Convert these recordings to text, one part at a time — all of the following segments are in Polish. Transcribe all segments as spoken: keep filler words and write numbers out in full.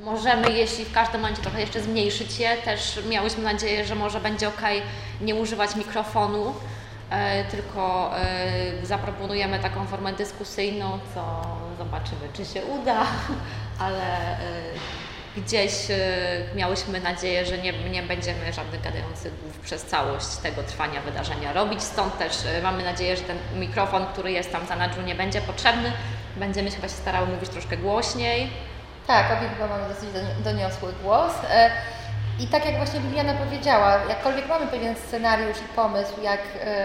możemy, jeśli w każdym momencie trochę jeszcze zmniejszyć je. Też miałyśmy nadzieję, że może będzie ok nie używać mikrofonu, e, tylko e, zaproponujemy taką formę dyskusyjną, co zobaczymy, czy się uda, ale e, gdzieś e, miałyśmy nadzieję, że nie, nie będziemy żadnych gadających głów przez całość tego trwania wydarzenia robić. Stąd też e, mamy nadzieję, że ten mikrofon, który jest tam za Nadżu, nie będzie potrzebny. Będziemy się chyba się starały mówić troszkę głośniej. Tak, obie chyba mamy dosyć doniosły głos. I tak jak właśnie Liliana powiedziała, jakkolwiek mamy pewien scenariusz i pomysł, jak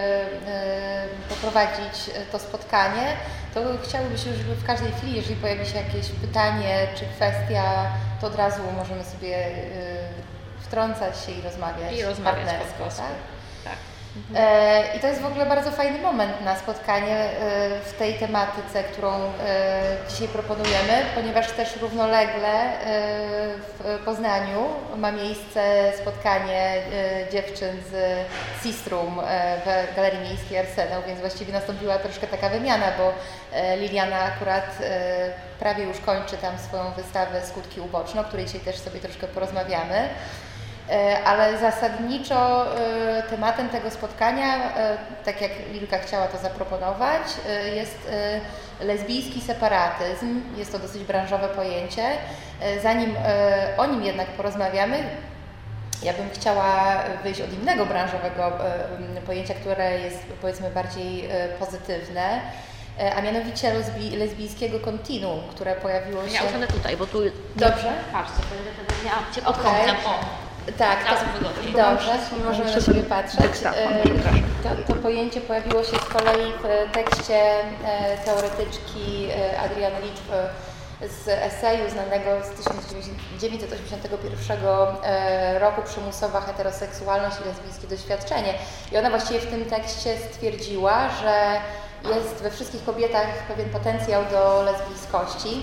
poprowadzić to spotkanie, to chciałybyśmy, żeby w każdej chwili, jeżeli pojawi się jakieś pytanie czy kwestia, to od razu możemy sobie wtrącać się i rozmawiać, I rozmawiać partnersko. Po tak? Tak. Mhm. I to jest w ogóle bardzo fajny moment na spotkanie w tej tematyce, którą dzisiaj proponujemy, ponieważ też równolegle w Poznaniu ma miejsce spotkanie dziewczyn z Sistrum w Galerii Miejskiej Arsenał, więc właściwie nastąpiła troszkę taka wymiana, bo Liliana akurat prawie już kończy tam swoją wystawę Skutki uboczne, o której dzisiaj też sobie troszkę porozmawiamy. Ale zasadniczo tematem tego spotkania, tak jak Lilka chciała to zaproponować, jest lesbijski separatyzm. Jest to dosyć branżowe pojęcie. Zanim o nim jednak porozmawiamy, ja bym chciała wyjść od innego branżowego pojęcia, które jest, powiedzmy, bardziej pozytywne, a mianowicie lesbi, lesbijskiego kontinuum, które pojawiło się... Ja usiądę tutaj, bo tu... Dobrze? Patrzcie, będę miała Cię pod Okay. kątem. O. Tak, to, dobrze, możemy na siebie patrzeć. To, to pojęcie pojawiło się z kolei w tekście teoretyczki Adriany Litw z eseju znanego z tysiąc dziewięćset osiemdziesiątego pierwszego roku Przymusowa heteroseksualność i lesbijskie doświadczenie. I ona właściwie w tym tekście stwierdziła, że jest we wszystkich kobietach pewien potencjał do lesbijskości.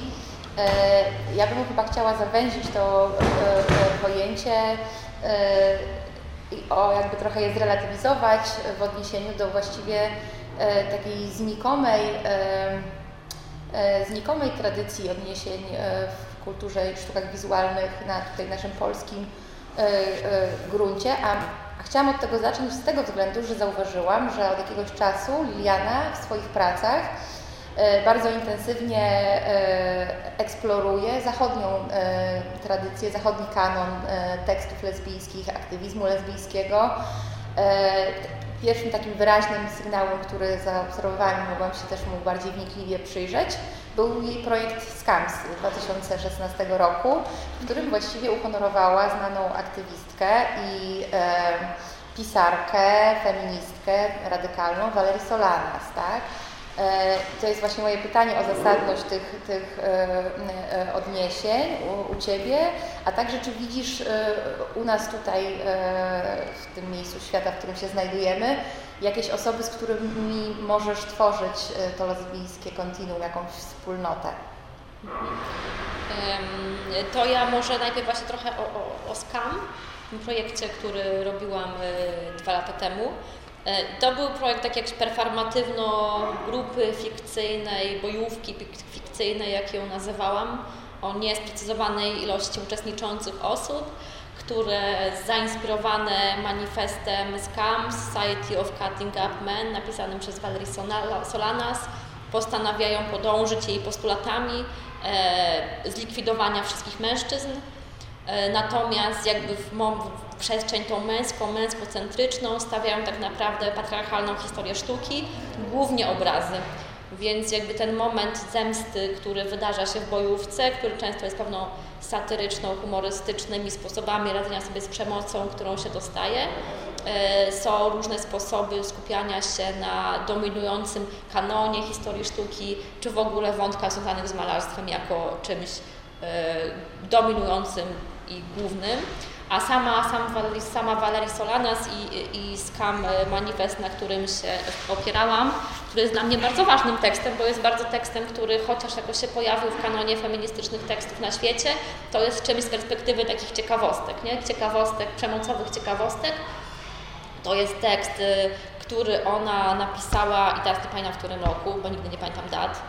Ja bym chyba chciała zawęzić to pojęcie i o jakby trochę je zrelatywizować w odniesieniu do właściwie takiej znikomej, znikomej tradycji odniesień w kulturze i sztukach wizualnych na tutaj naszym polskim gruncie. A chciałam od tego zacząć z tego względu, że zauważyłam, że od jakiegoś czasu Liliana w swoich pracach bardzo intensywnie eksploruje zachodnią tradycję, zachodni kanon tekstów lesbijskich, aktywizmu lesbijskiego. Pierwszym takim wyraźnym sygnałem, który zaobserwowałam i mogłam się też mu bardziej wnikliwie przyjrzeć, był jej projekt Skams z dwa tysiące szesnastego roku, w którym właściwie uhonorowała znaną aktywistkę i pisarkę, feministkę radykalną Valerie Solanas, tak? To jest właśnie moje pytanie o zasadność tych, tych odniesień u, u Ciebie, a także czy widzisz u nas tutaj w tym miejscu świata, w którym się znajdujemy, jakieś osoby, z którymi możesz tworzyć to lesbijskie kontinuum, jakąś wspólnotę? To ja może najpierw właśnie trochę o, o, o Skam, tym projekcie, który robiłam dwa lata temu. To był projekt tak jak performatywno grupy fikcyjnej, bojówki fikcyjnej, jak ją nazywałam, o niesprecyzowanej ilości uczestniczących osób, które zainspirowane manifestem Skam, Society of Cutting Up Men, napisanym przez Valerie Solanas, postanawiają podążyć jej postulatami e, zlikwidowania wszystkich mężczyzn. E, natomiast jakby w, w przestrzeń tą męską, męskocentryczną stawiają tak naprawdę patriarchalną historię sztuki, głównie obrazy. Więc jakby ten moment zemsty, który wydarza się w bojówce, który często jest pewną satyryczną, humorystycznymi sposobami radzenia sobie z przemocą, którą się dostaje. Są różne sposoby skupiania się na dominującym kanonie historii sztuki, czy w ogóle wątkach związanych z malarstwem jako czymś dominującym i głównym. A sama, sam Valerie, sama Valerie Solanas i, i Skam manifest, na którym się opierałam, który jest dla mnie bardzo ważnym tekstem, bo jest bardzo tekstem, który chociaż jakoś się pojawił w kanonie feministycznych tekstów na świecie, to jest czymś z perspektywy takich ciekawostek, nie? Ciekawostek, przemocowych ciekawostek. To jest tekst, który ona napisała i teraz nie pamiętam w którym roku, bo nigdy nie pamiętam dat,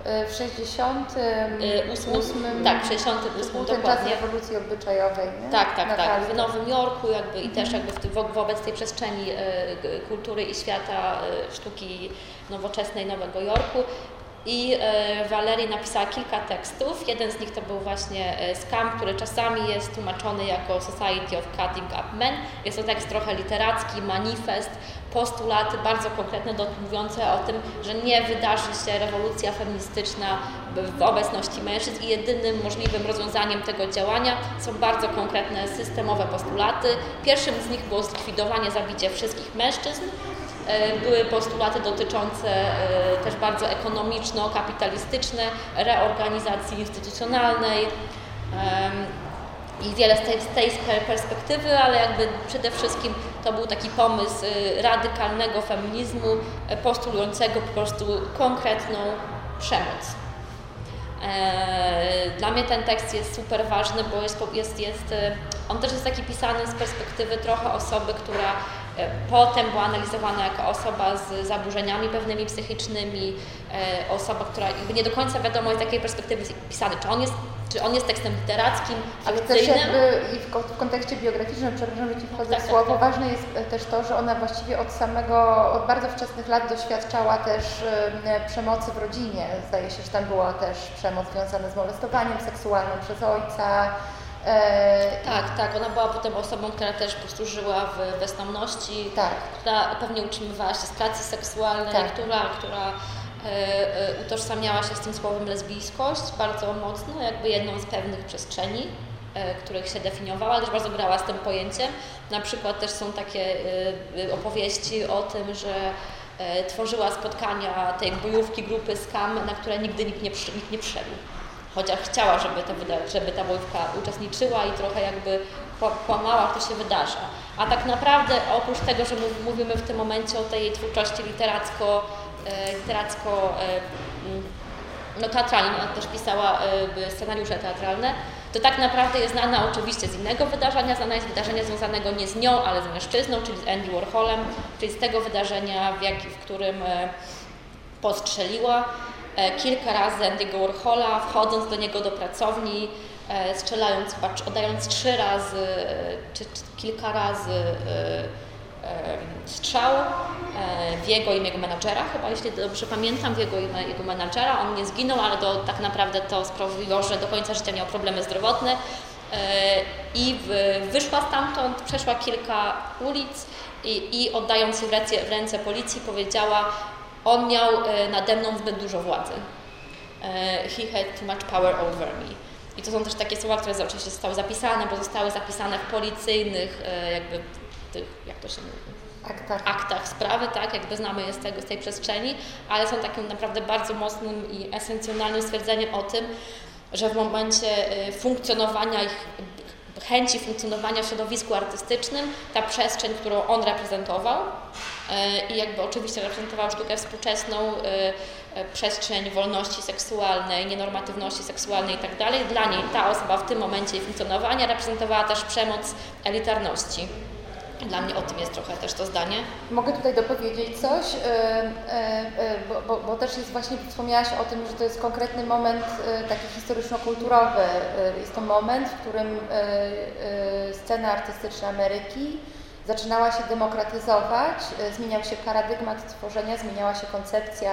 w sześćdziesiątym ósmym tak, w sześćdziesiątym ósmym ten dokładnie. czas rewolucji obyczajowej, nie? Tak, tak, Na tak. Falkach. W Nowym Jorku jakby i też jakby w tym, wobec tej przestrzeni e, kultury i świata e, sztuki nowoczesnej Nowego Jorku. I e, Valerie napisała kilka tekstów. Jeden z nich to był właśnie e, Scam, który czasami jest tłumaczony jako Society of Cutting Up Men. Jest to tekst trochę literacki, manifest, postulaty bardzo konkretne, mówiące o tym, że nie wydarzy się rewolucja feministyczna w obecności mężczyzn i jedynym możliwym rozwiązaniem tego działania są bardzo konkretne, systemowe postulaty. Pierwszym z nich było zlikwidowanie, zabicie wszystkich mężczyzn. Były postulaty dotyczące też bardzo ekonomiczno-kapitalistyczne, reorganizacji instytucjonalnej i wiele z tej, z tej perspektywy, ale jakby przede wszystkim to był taki pomysł radykalnego feminizmu postulującego po prostu konkretną przemoc. Dla mnie ten tekst jest super ważny, bo jest, jest, jest, on też jest taki pisany z perspektywy trochę osoby, która potem była analizowana jako osoba z zaburzeniami pewnymi psychicznymi, osoba, która jakby nie do końca wiadomo z jakiej perspektywy jest pisany, czy on jest, czy on jest tekstem literackim, ale też jakby i w, w kontekście biograficznym, przepraszam, że Ci wchodzę tak, w słowo, tak, tak. ważne jest też to, że ona właściwie od samego, od bardzo wczesnych lat doświadczała też y, przemocy w rodzinie. Zdaje się, że tam była też przemoc związana z molestowaniem seksualnym przez ojca. Tak, tak. Ona była potem osobą, która też po prostu żyła w bezdomności, tak. która pewnie utrzymywała się z pracy seksualnej, tak. która, która e, e, utożsamiała się z tym słowem lesbijskość bardzo mocno, jakby jedną z pewnych przestrzeni, e, których się definiowała, też bardzo grała z tym pojęciem. Na przykład też są takie e, opowieści o tym, że e, tworzyła spotkania tej bojówki grupy Scam, na które nigdy nikt nie, przy, nikt nie przyszedł. Chociaż chciała, żeby, to, żeby ta bojówka uczestniczyła i trochę jakby kłamała, to się wydarza. A tak naprawdę oprócz tego, że mówimy w tym momencie o tej jej twórczości literacko, literacko no teatralnej, ona też pisała scenariusze teatralne, to tak naprawdę jest znana oczywiście z innego wydarzenia, znana jest wydarzenia związanego nie z nią, ale z mężczyzną, czyli z Andy Warholem, czyli z tego wydarzenia, w, jak, w którym postrzeliła kilka razy Andy'ego Warhola, wchodząc do niego do pracowni, strzelając, chyba oddając trzy razy, czy, czy kilka razy strzał w jego i jego menadżera, chyba jeśli dobrze pamiętam, w jego i jego menadżera. On nie zginął, ale to, tak naprawdę to sprawiło, że do końca życia miał problemy zdrowotne i w, wyszła stamtąd, przeszła kilka ulic i, i oddając się w ręce, w ręce policji powiedziała: on miał nade mną zbyt dużo władzy. He had too much power over me. I to są też takie słowa, które oczywiście zostały zapisane, bo zostały zapisane w policyjnych, jakby tych, jak to się mówi? Aktach. aktach sprawy, tak, jakby znamy je z, tego, z tej przestrzeni, ale są takim naprawdę bardzo mocnym i esencjonalnym stwierdzeniem o tym, że w momencie funkcjonowania ich, chęci funkcjonowania w środowisku artystycznym, ta przestrzeń, którą on reprezentował i jakby oczywiście reprezentował sztukę współczesną, przestrzeń wolności seksualnej, nienormatywności seksualnej i tak dalej, dla niej ta osoba w tym momencie funkcjonowania reprezentowała też przemoc elitarności. Dla mnie o tym jest trochę też to zdanie. Mogę tutaj dopowiedzieć coś, bo, bo, bo też jest właśnie, wspomniałaś o tym, że to jest konkretny moment taki historyczno-kulturowy. Jest to moment, w którym scena artystyczna Ameryki zaczynała się demokratyzować, zmieniał się paradygmat tworzenia, zmieniała się koncepcja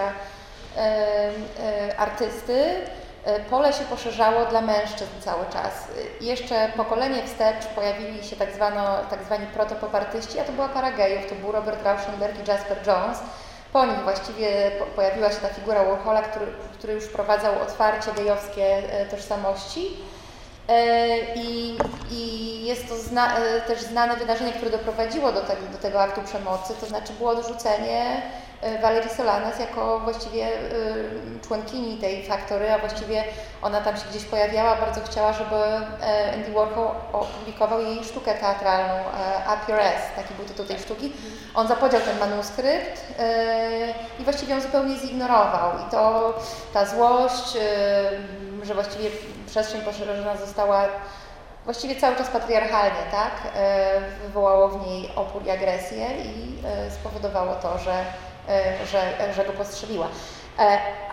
artysty. Pole się poszerzało dla mężczyzn cały czas. Jeszcze pokolenie wstecz pojawili się tak, zwano, tak zwani protopopartyści, a to była para gejów, to był Robert Rauschenberg i Jasper Jones. Po nich właściwie pojawiła się ta figura Warhola, który, który już wprowadzał otwarcie gejowskie tożsamości. I, i jest to zna, też znane wydarzenie, które doprowadziło do tego, do tego aktu przemocy, to znaczy było odrzucenie Valerie Solanas jako właściwie członkini tej faktory, a właściwie ona tam się gdzieś pojawiała, bardzo chciała, żeby Andy Warhol opublikował jej sztukę teatralną Up Your Ass, taki był tytuł tej sztuki. On zapodział ten manuskrypt i właściwie ją zupełnie zignorował i to ta złość, że właściwie przestrzeń poszerzona została właściwie cały czas patriarchalnie, tak? Wywołało w niej opór i agresję i spowodowało to, że, że, że go postrzeliła.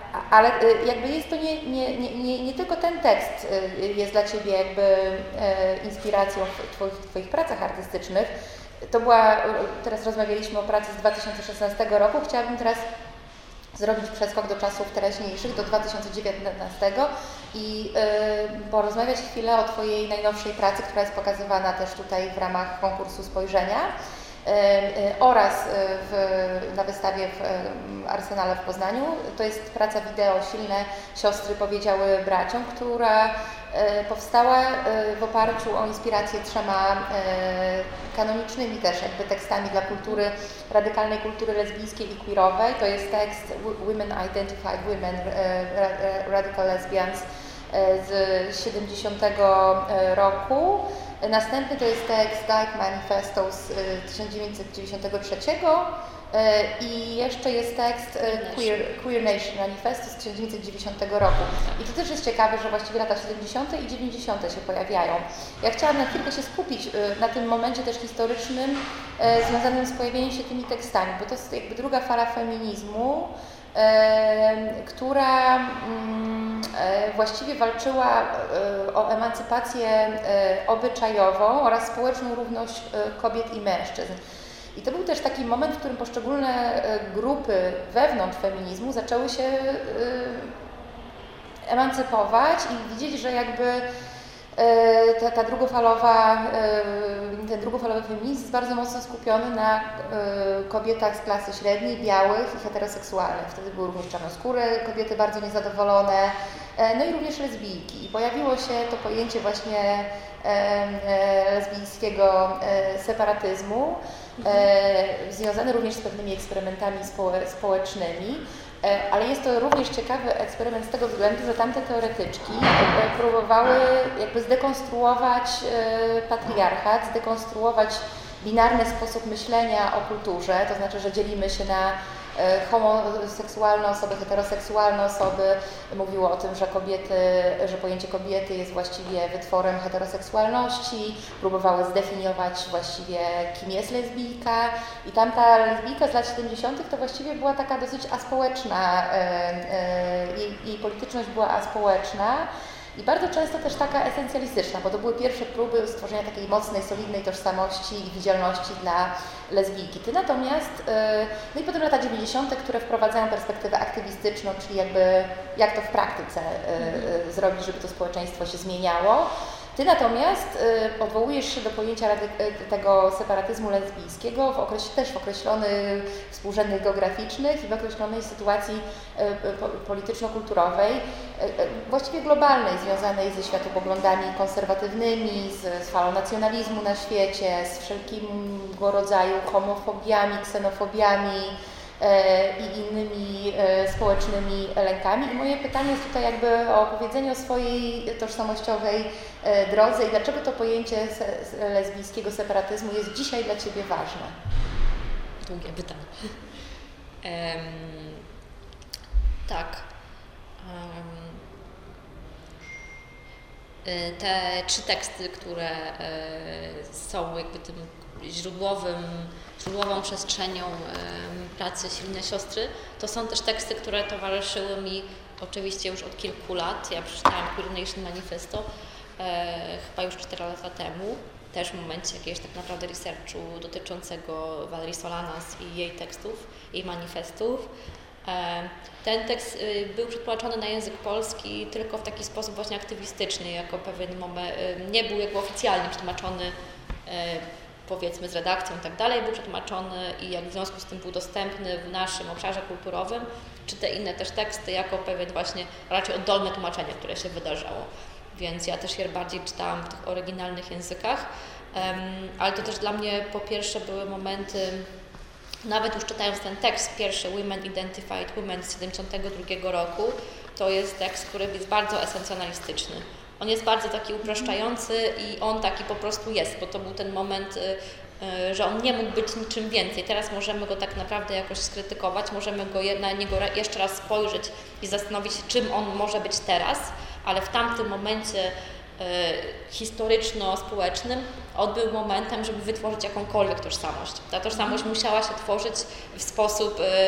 ale jakby jest to nie, nie, nie, nie tylko ten tekst jest dla Ciebie jakby inspiracją w Twoich, w twoich pracach artystycznych. To była, teraz rozmawialiśmy o pracy z dwa tysiące szesnastego roku, chciałabym teraz zrobić przeskok do czasów teraźniejszych, do dwa tysiące dziewiętnastego i y, porozmawiać chwilę o Twojej najnowszej pracy, która jest pokazywana też tutaj w ramach konkursu Spojrzenia y, y, oraz w, na wystawie w Arsenale w Poznaniu. To jest praca wideo Silne siostry powiedziały braciom, która powstała w oparciu o inspirację trzema kanonicznymi też jakby tekstami dla kultury, radykalnej kultury lesbijskiej i queerowej. To jest tekst Women Identified Women, Radical Lesbians z siedemdziesiątego roku. Następny to jest tekst Dyke Manifesto z tysiąc dziewięćset dziewięćdziesiątego trzeciego. I jeszcze jest tekst Queer, Queer Nation Manifesto z tysiąc dziewięćset dziewięćdziesiątego roku. I to też jest ciekawe, że właściwie lata siedemdziesiąte i dziewięćdziesiąte się pojawiają. Ja chciałam na chwilkę się skupić na tym momencie też historycznym związanym z pojawieniem się tymi tekstami, bo to jest jakby druga fala feminizmu, która właściwie walczyła o emancypację obyczajową oraz społeczną równość kobiet i mężczyzn. I to był też taki moment, w którym poszczególne grupy wewnątrz feminizmu zaczęły się emancypować i widzieć, że jakby ta, ta drugofalowa, ten drugofalowy feminizm jest bardzo mocno skupiony na kobietach z klasy średniej, białych i heteroseksualnych. Wtedy były również czarnoskóre kobiety bardzo niezadowolone, no i również lesbijki. I pojawiło się to pojęcie właśnie lesbijskiego separatyzmu, związane również z pewnymi eksperymentami społecznymi. Ale jest to również ciekawy eksperyment z tego względu, że tamte teoretyczki próbowały jakby zdekonstruować patriarchat, zdekonstruować binarny sposób myślenia o kulturze, to znaczy, że dzielimy się na homoseksualne osoby, heteroseksualne osoby. Mówiło o tym, że kobiety, że pojęcie kobiety jest właściwie wytworem heteroseksualności. Próbowały zdefiniować właściwie, kim jest lesbijka. I tamta lesbijka z lat siedemdziesiątych to właściwie była taka dosyć aspołeczna, jej, jej polityczność była aspołeczna. I bardzo często też taka esencjalistyczna, bo to były pierwsze próby stworzenia takiej mocnej, solidnej tożsamości i widzialności dla lesbijki. Ty natomiast, no i potem lata dziewięćdziesiąte, które wprowadzają perspektywę aktywistyczną, czyli jakby jak to w praktyce mhm. zrobić, żeby to społeczeństwo się zmieniało. Ty natomiast y, odwołujesz się do pojęcia tego separatyzmu lesbijskiego w okresie, też w określonych współrzędnych geograficznych i w określonej sytuacji y, y, polityczno-kulturowej, y, y, właściwie globalnej, związanej ze światopoglądami konserwatywnymi, z, z falą nacjonalizmu na świecie, z wszelkiego rodzaju homofobiami, ksenofobiami i innymi społecznymi lękami. I moje pytanie jest tutaj jakby o opowiedzenie o swojej tożsamościowej drodze i dlaczego to pojęcie lesbijskiego separatyzmu jest dzisiaj dla Ciebie ważne? Długie pytanie. Um, tak. Um, te trzy teksty, które są jakby tym źródłowym, źródłową przestrzenią um, pracy Silne Siostry, to są też teksty, które towarzyszyły mi oczywiście już od kilku lat. Ja przeczytałam Queer Nation Manifesto e, chyba już cztery lata temu, też w momencie jakiegoś tak naprawdę researchu dotyczącego Valerii Solanas i jej tekstów, jej manifestów. E, ten tekst y, był przetłumaczony na język polski tylko w taki sposób właśnie aktywistyczny, jako pewien moment, y, nie był jakby oficjalnie przetłumaczony y, powiedzmy z redakcją i tak dalej, był przetłumaczony i jak w związku z tym był dostępny w naszym obszarze kulturowym, czy te inne też teksty jako pewien właśnie raczej oddolne tłumaczenie, które się wydarzało. Więc ja też je bardziej czytałam w tych oryginalnych językach, um, ale to też dla mnie po pierwsze były momenty, nawet już czytając ten tekst pierwszy, Women Identified Women z siedemdziesiątego drugiego roku, to jest tekst, który jest bardzo esencjonalistyczny. On jest bardzo taki upraszczający i on taki po prostu jest, bo to był ten moment, y, y, że on nie mógł być niczym więcej. Teraz możemy go tak naprawdę jakoś skrytykować, możemy go je, na niego jeszcze raz spojrzeć i zastanowić się, czym on może być teraz, ale w tamtym momencie y, historyczno-społecznym on był momentem, żeby wytworzyć jakąkolwiek tożsamość. Ta tożsamość musiała się tworzyć w sposób y,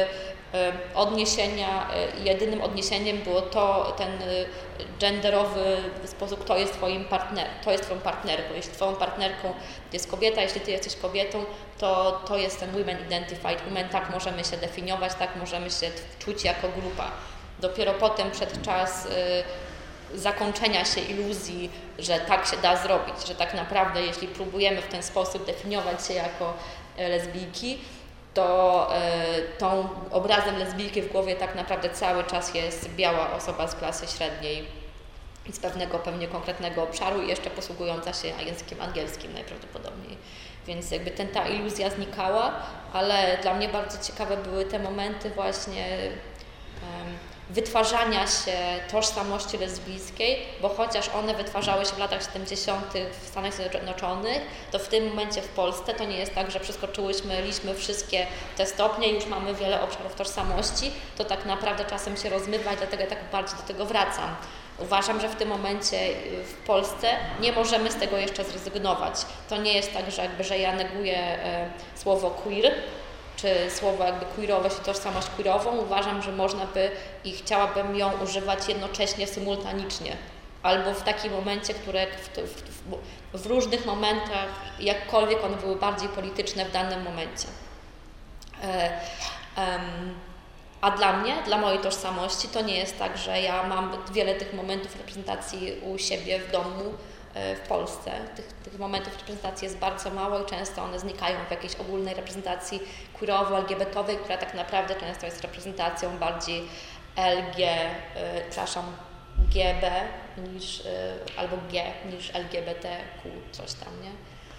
odniesienia, jedynym odniesieniem było to, ten genderowy sposób, kto jest twoim partner, to jest twoją partnerką. Jeśli twoją partnerką jest kobieta, jeśli ty jesteś kobietą, to to jest ten women identified women, tak możemy się definiować, tak możemy się czuć jako grupa. Dopiero potem przed czas zakończenia się iluzji, że tak się da zrobić, że tak naprawdę jeśli próbujemy w ten sposób definiować się jako lesbijki, to y, tą obrazem lesbijki w głowie tak naprawdę cały czas jest biała osoba z klasy średniej i z pewnego pewnie konkretnego obszaru i jeszcze posługująca się językiem angielskim najprawdopodobniej. Więc jakby ten, ta iluzja znikała, ale dla mnie bardzo ciekawe były te momenty właśnie um, wytwarzania się tożsamości lesbijskiej, bo chociaż one wytwarzały się w latach siedemdziesiątych w Stanach Zjednoczonych, to w tym momencie w Polsce to nie jest tak, że przeskoczyłyśmy liśmy wszystkie te stopnie i już mamy wiele obszarów tożsamości, to tak naprawdę czasem się rozmywa i dlatego ja tak bardziej do tego wracam. Uważam, że w tym momencie w Polsce nie możemy z tego jeszcze zrezygnować. To nie jest tak, że, jakby, że ja neguję e, słowo queer, czy słowo jakby queerowość i tożsamość queerową. Uważam, że można by i chciałabym ją używać jednocześnie, symultanicznie. Albo w takim momencie, które w, w, w różnych momentach, jakkolwiek one były bardziej polityczne w danym momencie. E, um, A dla mnie, dla mojej tożsamości, to nie jest tak, że ja mam wiele tych momentów reprezentacji u siebie w domu w Polsce. Tych, tych momentów reprezentacji jest bardzo mało i często one znikają w jakiejś ogólnej reprezentacji queerowo-el gie be towej, która tak naprawdę często jest reprezentacją bardziej L G, y, przepraszam, G B niż, y, albo G niż L G B T Q, coś tam, nie?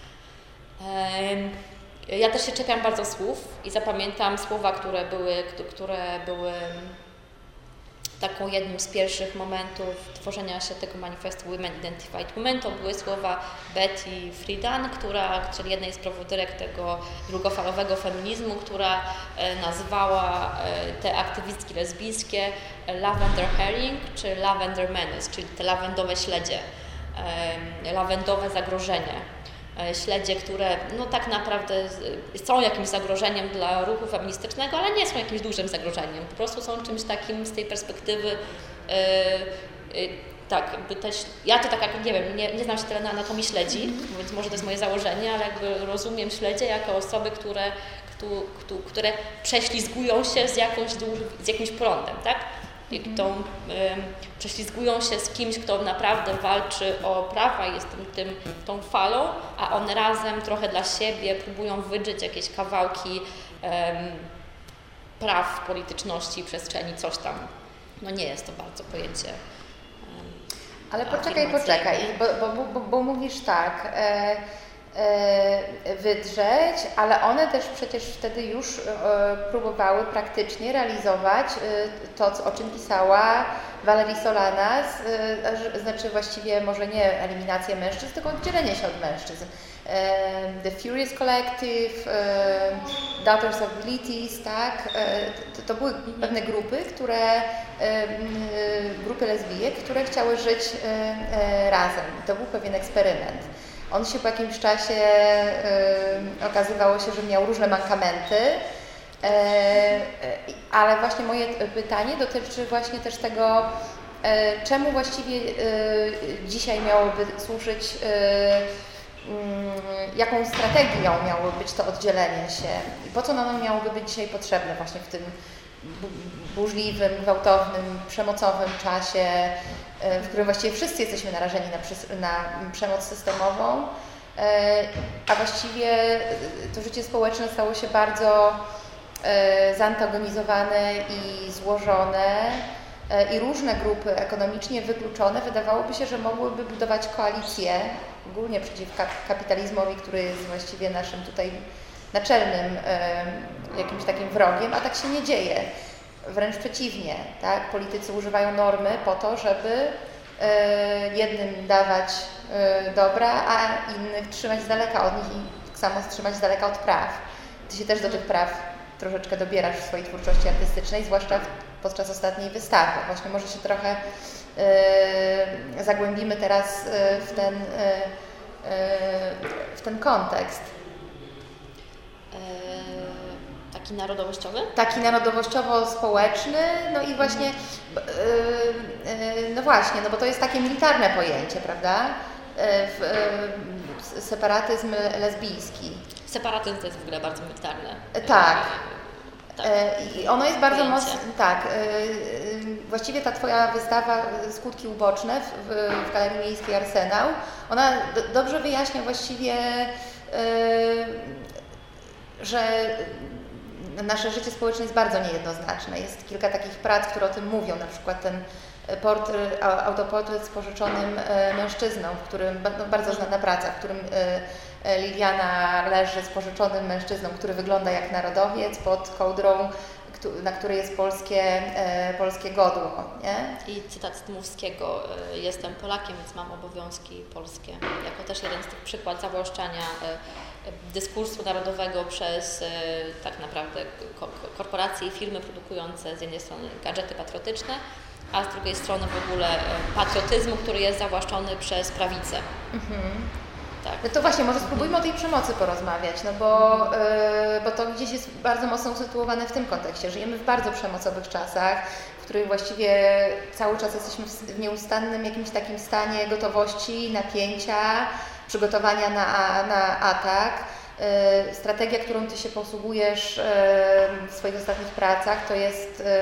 Y, Ja też się czepiam bardzo słów i zapamiętam słowa, które były, które były taką jednym z pierwszych momentów tworzenia się tego manifestu Women Identified Women. To były słowa Betty Friedan, która, czyli jednej z prowodyrek tego długofalowego feminizmu, która nazwała te aktywistki lesbijskie lavender herring czy lavender menace, czyli te lawendowe śledzie, lawendowe zagrożenie. Śledzie, które no tak naprawdę są jakimś zagrożeniem dla ruchu feministycznego, ale nie są jakimś dużym zagrożeniem. Po prostu są czymś takim z tej perspektywy yy, yy, tak, jakby też, ja to tak jak, nie wiem, nie, nie znam się tyle na anatomii śledzi, więc może to jest moje założenie, ale jakby rozumiem śledzie jako osoby, które, które, które prześlizgują się z, jakąś, z jakimś prądem, tak? Tą, y, prześlizgują się z kimś, kto naprawdę walczy o prawa i jest tym, tym, tą falą, a one razem trochę dla siebie próbują wydrzeć jakieś kawałki y, praw, polityczności, przestrzeni, coś tam. No nie jest to bardzo pojęcie. Y, Ale poczekaj, poczekaj, bo, bo, bo, bo mówisz tak, e, e, wydrzeć, ale one też przecież wtedy już e, próbowały praktycznie realizować e, to, o czym pisała Valerie Solanas, e, znaczy właściwie może nie eliminację mężczyzn, tylko oddzielenie się od mężczyzn. E, The Furious Collective, e, Daughters of Bilitis, tak? E, to, to były pewne grupy, które, e, grupy lesbijek, które chciały żyć e, e, razem. To był pewien eksperyment. On się po jakimś czasie y, okazywało się, że miał różne mankamenty, y, y, ale właśnie moje pytanie dotyczy właśnie też tego, y, czemu właściwie y, dzisiaj miałoby służyć, y, y, jaką strategią miało być to oddzielenie się i po co ono miałoby być dzisiaj potrzebne właśnie w tym burzliwym, gwałtownym, przemocowym czasie, w którym właściwie wszyscy jesteśmy narażeni na, na przemoc systemową, a właściwie to życie społeczne stało się bardzo zantagonizowane i złożone i różne grupy ekonomicznie wykluczone wydawałoby się, że mogłyby budować koalicje ogólnie przeciw kapitalizmowi, który jest właściwie naszym tutaj naczelnym jakimś takim wrogiem, a tak się nie dzieje. Wręcz przeciwnie, tak? Politycy używają normy po to, żeby y, jednym dawać y, dobra, a innych trzymać z daleka od nich i tak samo trzymać z daleka od praw. Ty się też do tych praw troszeczkę dobierasz w swojej twórczości artystycznej, zwłaszcza w, podczas ostatniej wystawy. Właśnie może się trochę y, zagłębimy teraz y, w, ten, y, y, w ten kontekst. Tak Taki narodowościowy? Taki narodowościowo-społeczny, no i właśnie, yy, yy, no właśnie, no bo to jest takie militarne pojęcie, prawda? Yy, yy, separatyzm lesbijski. Separatyzm to jest w ogóle bardzo militarne. Tak. Tak. I ono jest bardzo Pojęcie. mocno, tak, właściwie ta Twoja wystawa Skutki uboczne w, w Galerii Miejskiej Arsenał, ona do, dobrze wyjaśnia właściwie, że nasze życie społeczne jest bardzo niejednoznaczne. Jest kilka takich prac, które o tym mówią, na przykład ten portret, autoportret z pożyczonym mężczyzną, w którym, no, bardzo znana praca, w którym Liliana leży z pożyczonym mężczyzną, który wygląda jak narodowiec pod kołdrą, na której jest polskie, polskie godło. Nie? I cytat Stymowskiego, jestem Polakiem, więc mam obowiązki polskie. Jako też jeden z tych przykład zawłaszczania dyskursu narodowego przez tak naprawdę korporacje i firmy produkujące z jednej strony gadżety patriotyczne, a z drugiej strony w ogóle patriotyzmu, który jest zawłaszczony przez prawicę. Mhm. Tak. No to właśnie, może spróbujmy o tej przemocy porozmawiać, no bo, yy, bo to gdzieś jest bardzo mocno usytuowane w tym kontekście. Żyjemy w bardzo przemocowych czasach, w których właściwie cały czas jesteśmy w nieustannym jakimś takim stanie gotowości, napięcia, przygotowania na, na atak. Yy, strategia, którą Ty się posługujesz yy, w swoich ostatnich pracach, to jest yy,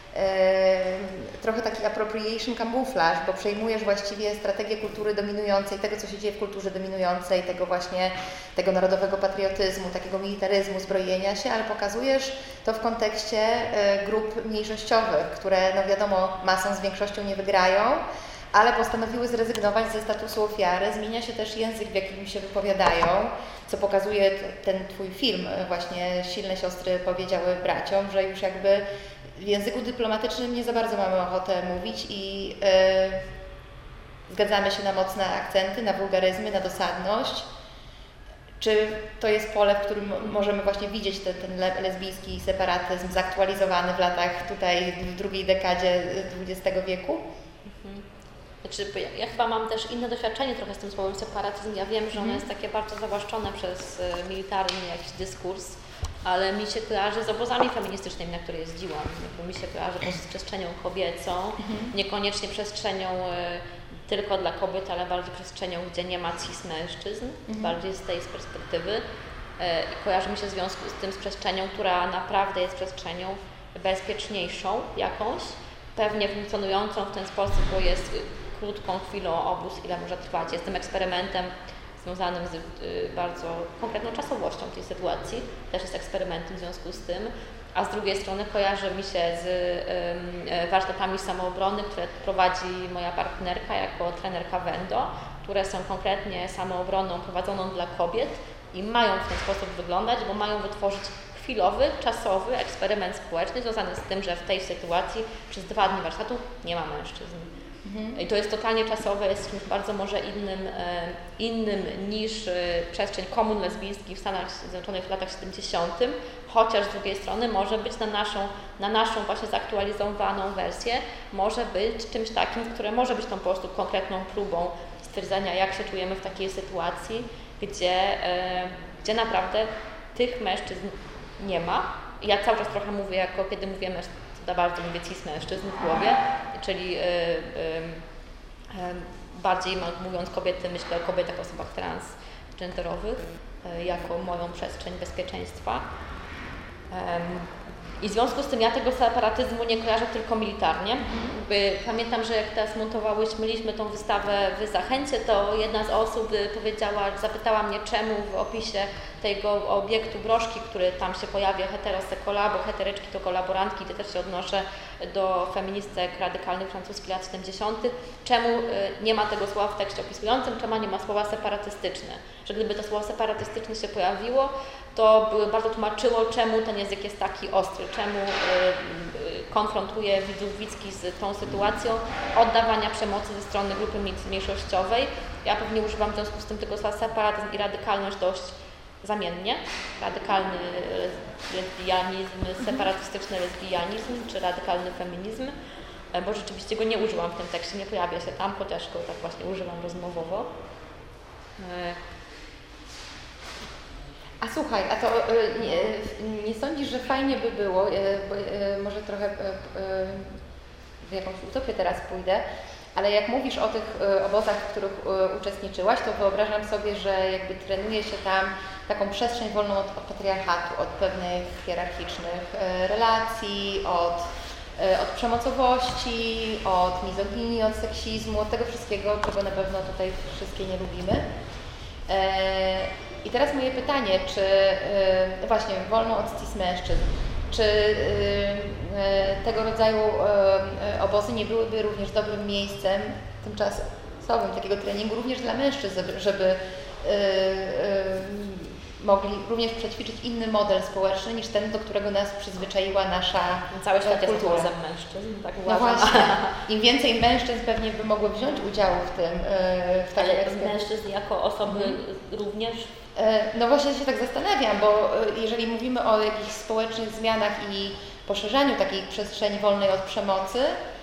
trochę taki appropriation camouflage, bo przejmujesz właściwie strategię kultury dominującej, tego co się dzieje w kulturze dominującej, tego właśnie tego narodowego patriotyzmu, takiego militaryzmu, zbrojenia się, ale pokazujesz to w kontekście grup mniejszościowych, które no wiadomo masą z większością nie wygrają, ale postanowiły zrezygnować ze statusu ofiary. Zmienia się też język, w jakim się wypowiadają, co pokazuje ten Twój film, właśnie Silne siostry powiedziały braciom, że już jakby w języku dyplomatycznym nie za bardzo mamy ochotę mówić i yy, zgadzamy się na mocne akcenty, na wulgaryzmy, na dosadność. Czy to jest pole, w którym możemy właśnie widzieć ten, ten lesbijski separatyzm zaktualizowany w latach tutaj, w drugiej dekadzie dwudziestego wieku? Mhm. Znaczy, ja, ja chyba mam też inne doświadczenie trochę z tym słowem separatyzm. Ja wiem, że ono jest takie bardzo zawłaszczone przez militarny jakiś dyskurs, ale mi się kojarzy z obozami feministycznymi, na które jeździłam. Mi się kojarzy z przestrzenią kobiecą, mhm. niekoniecznie przestrzenią y, tylko dla kobiet, ale bardziej przestrzenią, gdzie nie ma cis mężczyzn, mhm. bardziej z tej z perspektywy. Y, kojarzy mi się w związku z tym z przestrzenią, która naprawdę jest przestrzenią bezpieczniejszą jakąś, pewnie funkcjonującą w ten sposób, bo jest krótką chwilą obóz, ile może trwać. Jest tym eksperymentem związanym z y, bardzo konkretną czasowością tej sytuacji, też jest eksperymentem w związku z tym, a z drugiej strony kojarzy mi się z y, y, warsztatami samoobrony, które prowadzi moja partnerka jako trenerka Wendo, które są konkretnie samoobroną prowadzoną dla kobiet i mają w ten sposób wyglądać, bo mają wytworzyć chwilowy, czasowy eksperyment społeczny związany z tym, że w tej sytuacji przez dwa dni warsztatu nie ma mężczyzn. I to jest totalnie czasowe, jest czymś bardzo może innym, e, innym niż e, przestrzeń komun lesbijskich w Stanach Zjednoczonych w latach siedemdziesiątych, chociaż z drugiej strony może być na naszą, na naszą właśnie zaktualizowaną wersję, może być czymś takim, które może być tą po prostu konkretną próbą stwierdzenia, jak się czujemy w takiej sytuacji, gdzie, e, gdzie naprawdę tych mężczyzn nie ma. Ja cały czas trochę mówię, jako kiedy mówię mężczyzn, to bardzo mówię cis mężczyzn w głowie, czyli yy, yy, yy, bardziej mówiąc kobiety, myślę o kobietach, osobach transgenderowych yy, jako moją przestrzeń bezpieczeństwa. Yy, I w związku z tym ja tego separatyzmu nie kojarzę tylko militarnie. By, pamiętam, że jak teraz montowałyśmy, mieliśmy tą wystawę w Zachęcie, to jedna z osób powiedziała, zapytała mnie, czemu w opisie tego obiektu broszki, który tam się pojawia, heterosekola, bo heteryczki to kolaborantki, to też się odnoszę do feministek radykalnych francuskich lat siedemdziesiątych, czemu nie ma tego słowa w tekście opisującym, czemu nie ma słowa separatystyczne. Że gdyby to słowo separatystyczne się pojawiło, to by bardzo tłumaczyło, czemu ten język jest taki ostry, czemu y, y, konfrontuje widzów widzki z tą sytuacją oddawania przemocy ze strony grupy mniejszościowej. Ja pewnie używam w związku z tym tego słowa separatyzm i radykalność dość zamiennie. Radykalny lesbianizm, separatystyczny lesbianizm czy radykalny feminizm, bo rzeczywiście go nie użyłam w tym tekście, nie pojawia się tam, chociaż go tak właśnie używam rozmowowo. A słuchaj, a to nie, nie sądzisz, że fajnie by było, bo może trochę w jakąś utopię teraz pójdę, ale jak mówisz o tych obozach, w których uczestniczyłaś, to wyobrażam sobie, że jakby trenuje się tam taką przestrzeń wolną od, od patriarchatu, od pewnych hierarchicznych relacji, od, od przemocowości, od mizoginii, od seksizmu, od tego wszystkiego, czego na pewno tutaj wszystkie nie lubimy. I teraz moje pytanie, czy właśnie wolną od cis mężczyzn, czy tego rodzaju obozy nie byłyby również dobrym miejscem tymczasowym takiego treningu również dla mężczyzn, żeby mogli również przećwiczyć inny model społeczny niż ten, do którego nas przyzwyczaiła nasza Cały świat jest kultura. obozem mężczyzn, tak No uważam. właśnie, im więcej mężczyzn pewnie by mogło wziąć udział w tym, w takim Ale eksperymencie. mężczyzn jako osoby mhm. również? No właśnie się tak zastanawiam, bo jeżeli mówimy o jakichś społecznych zmianach i poszerzaniu takiej przestrzeni wolnej od przemocy,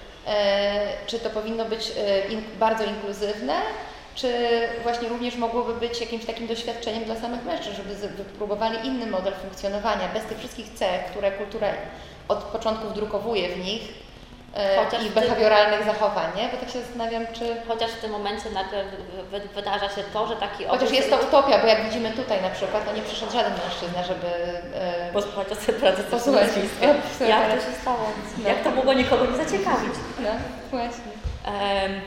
czy to powinno być bardzo inkluzywne, czy właśnie również mogłoby być jakimś takim doświadczeniem dla samych mężczyzn, żeby wypróbowali inny model funkcjonowania, bez tych wszystkich cech, które kultura od początku wdrukowuje w nich, Chociaż i behawioralnych tym, zachowań, nie? Bo tak się zastanawiam, czy... Chociaż w tym momencie nagle wydarza się to, że taki obóz... Chociaż jest to utopia, bo jak widzimy tutaj na przykład, to nie przyszedł żaden mężczyzna, żeby... E... Posłuchać o sobie pracy lesbijskiej. Jak to się stało? No. Jak to mogło nikogo nie zaciekawić? No, właśnie. Um,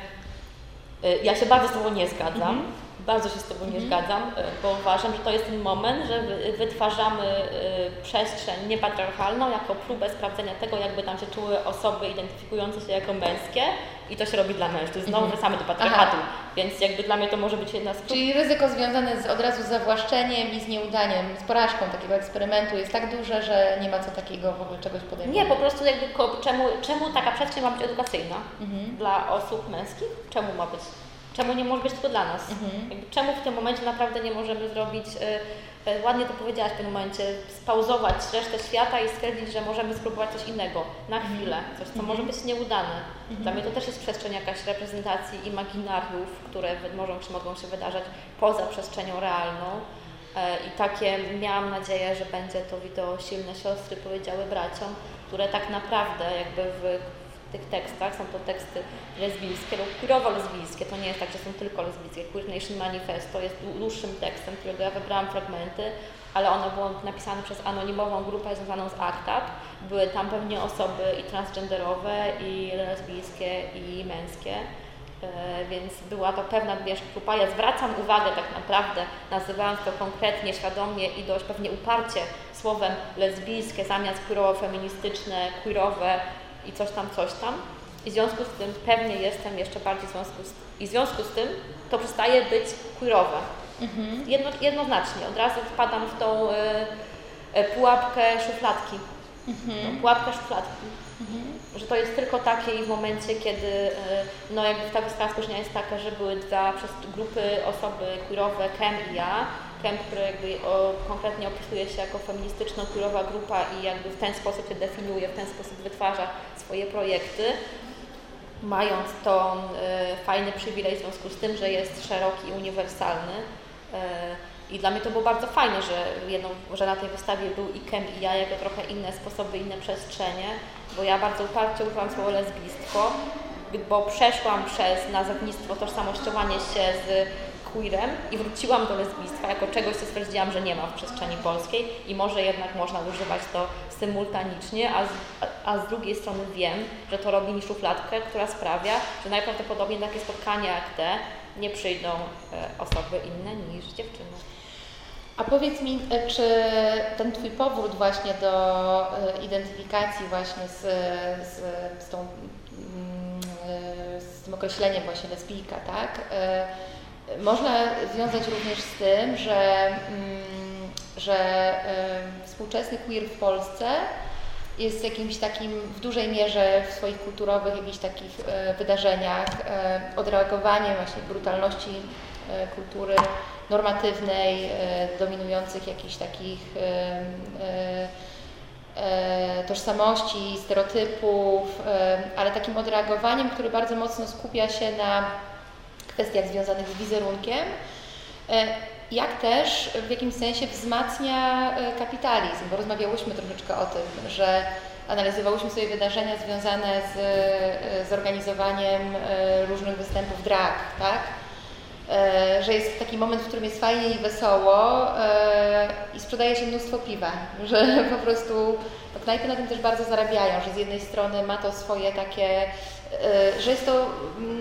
ja się bardzo z Tobą nie zgadzam. Mm -hmm. Bardzo się z Tobą nie mm. zgadzam, bo uważam, że to jest ten moment, że wytwarzamy przestrzeń niepatriarchalną jako próbę sprawdzenia tego, jakby tam się czuły osoby identyfikujące się jako męskie i to się robi dla mężczyzn. Znowu wracamy do patriarchatu, Aha. więc jakby dla mnie to może być jedna z prób. Czyli ryzyko związane z, od razu z zawłaszczeniem i z nieudaniem, z porażką takiego eksperymentu jest tak duże, że nie ma co takiego w ogóle czegoś podejmować. Nie, po prostu jakby czemu, czemu taka przestrzeń ma być edukacyjna mhm. dla osób męskich? Czemu ma być? Czemu nie może być tylko dla nas? Mhm. Jakby, czemu w tym momencie naprawdę nie możemy zrobić, yy, yy, ładnie to powiedziałaś w pewnym momencie, spauzować resztę świata i stwierdzić, że możemy spróbować coś innego, na chwilę, coś co mhm. może być nieudane. Mhm. Dla mnie to też jest przestrzeń jakaś reprezentacji imaginariów, które mogą czy mogą się wydarzać poza przestrzenią realną. Yy, I takie miałam nadzieję, że będzie to wideo Silne Siostry powiedziały braciom, które tak naprawdę jakby w W tych tekstach są to teksty lesbijskie lub queerowo-lesbijskie. To nie jest tak, że są tylko lesbijskie. Queer Nation Manifesto jest dłuższym tekstem, którego ja wybrałam fragmenty, ale ono było napisane przez anonimową grupę związaną z ACT UP. Były tam pewnie osoby i transgenderowe, i lesbijskie, i męskie. Więc była to pewna wiesz, grupa. Ja zwracam uwagę tak naprawdę, nazywając to konkretnie, świadomie i dość pewnie uparcie słowem lesbijskie zamiast queerowo-feministyczne, queerowe, i coś tam, coś tam. I w związku z tym pewnie jestem jeszcze bardziej w związku z, i w związku z tym to przestaje być queerowe. Mhm. Jedno, jednoznacznie. Od razu wpadam w tą y, y, pułapkę szufladki. Mhm. No, pułapkę szufladki. Mhm. Że to jest tylko takie i w momencie, kiedy y, no jakby ta wystawa społeczna jest taka, że były dwa przez grupy osoby queerowe, Kem i ja. Kem, który jakby o, konkretnie opisuje się jako feministyczno-queerowa grupa i jakby w ten sposób się definiuje, w ten sposób wytwarza swoje projekty, mając to y, fajny przywilej w związku z tym, że jest szeroki i uniwersalny. Y, I dla mnie to było bardzo fajne, że, jedną, że na tej wystawie był i Kem i ja, jako trochę inne sposoby, inne przestrzenie, bo ja bardzo uparcie używam słowa lesbijstwo, bo przeszłam przez nazewnictwo, tożsamościowanie się z queerem i wróciłam do lesbijstwa jako czegoś, co stwierdziłam, że nie ma w przestrzeni polskiej i może jednak można używać to symultanicznie, a z, a z drugiej strony wiem, że to robi mi szufladkę, która sprawia, że najprawdopodobniej na takie spotkania jak te nie przyjdą e, osoby inne niż dziewczyny. A powiedz mi, czy ten Twój powrót właśnie do identyfikacji właśnie z, z, z, tą, z tym określeniem właśnie lesbijka, tak? Można związać również z tym, że, że współczesny queer w Polsce jest jakimś takim w dużej mierze w swoich kulturowych jakichś takich wydarzeniach odreagowaniem właśnie brutalności kultury normatywnej, dominujących jakichś takich tożsamości, stereotypów, ale takim odreagowaniem, który bardzo mocno skupia się na kwestiach związanych z wizerunkiem jak też w jakimś sensie wzmacnia kapitalizm, bo rozmawiałyśmy troszeczkę o tym, że analizowałyśmy sobie wydarzenia związane z zorganizowaniem różnych występów drag, tak? Że jest taki moment, w którym jest fajnie i wesoło i sprzedaje się mnóstwo piwa, że po prostu to knajpy na tym też bardzo zarabiają, że z jednej strony ma to swoje takie, że jest to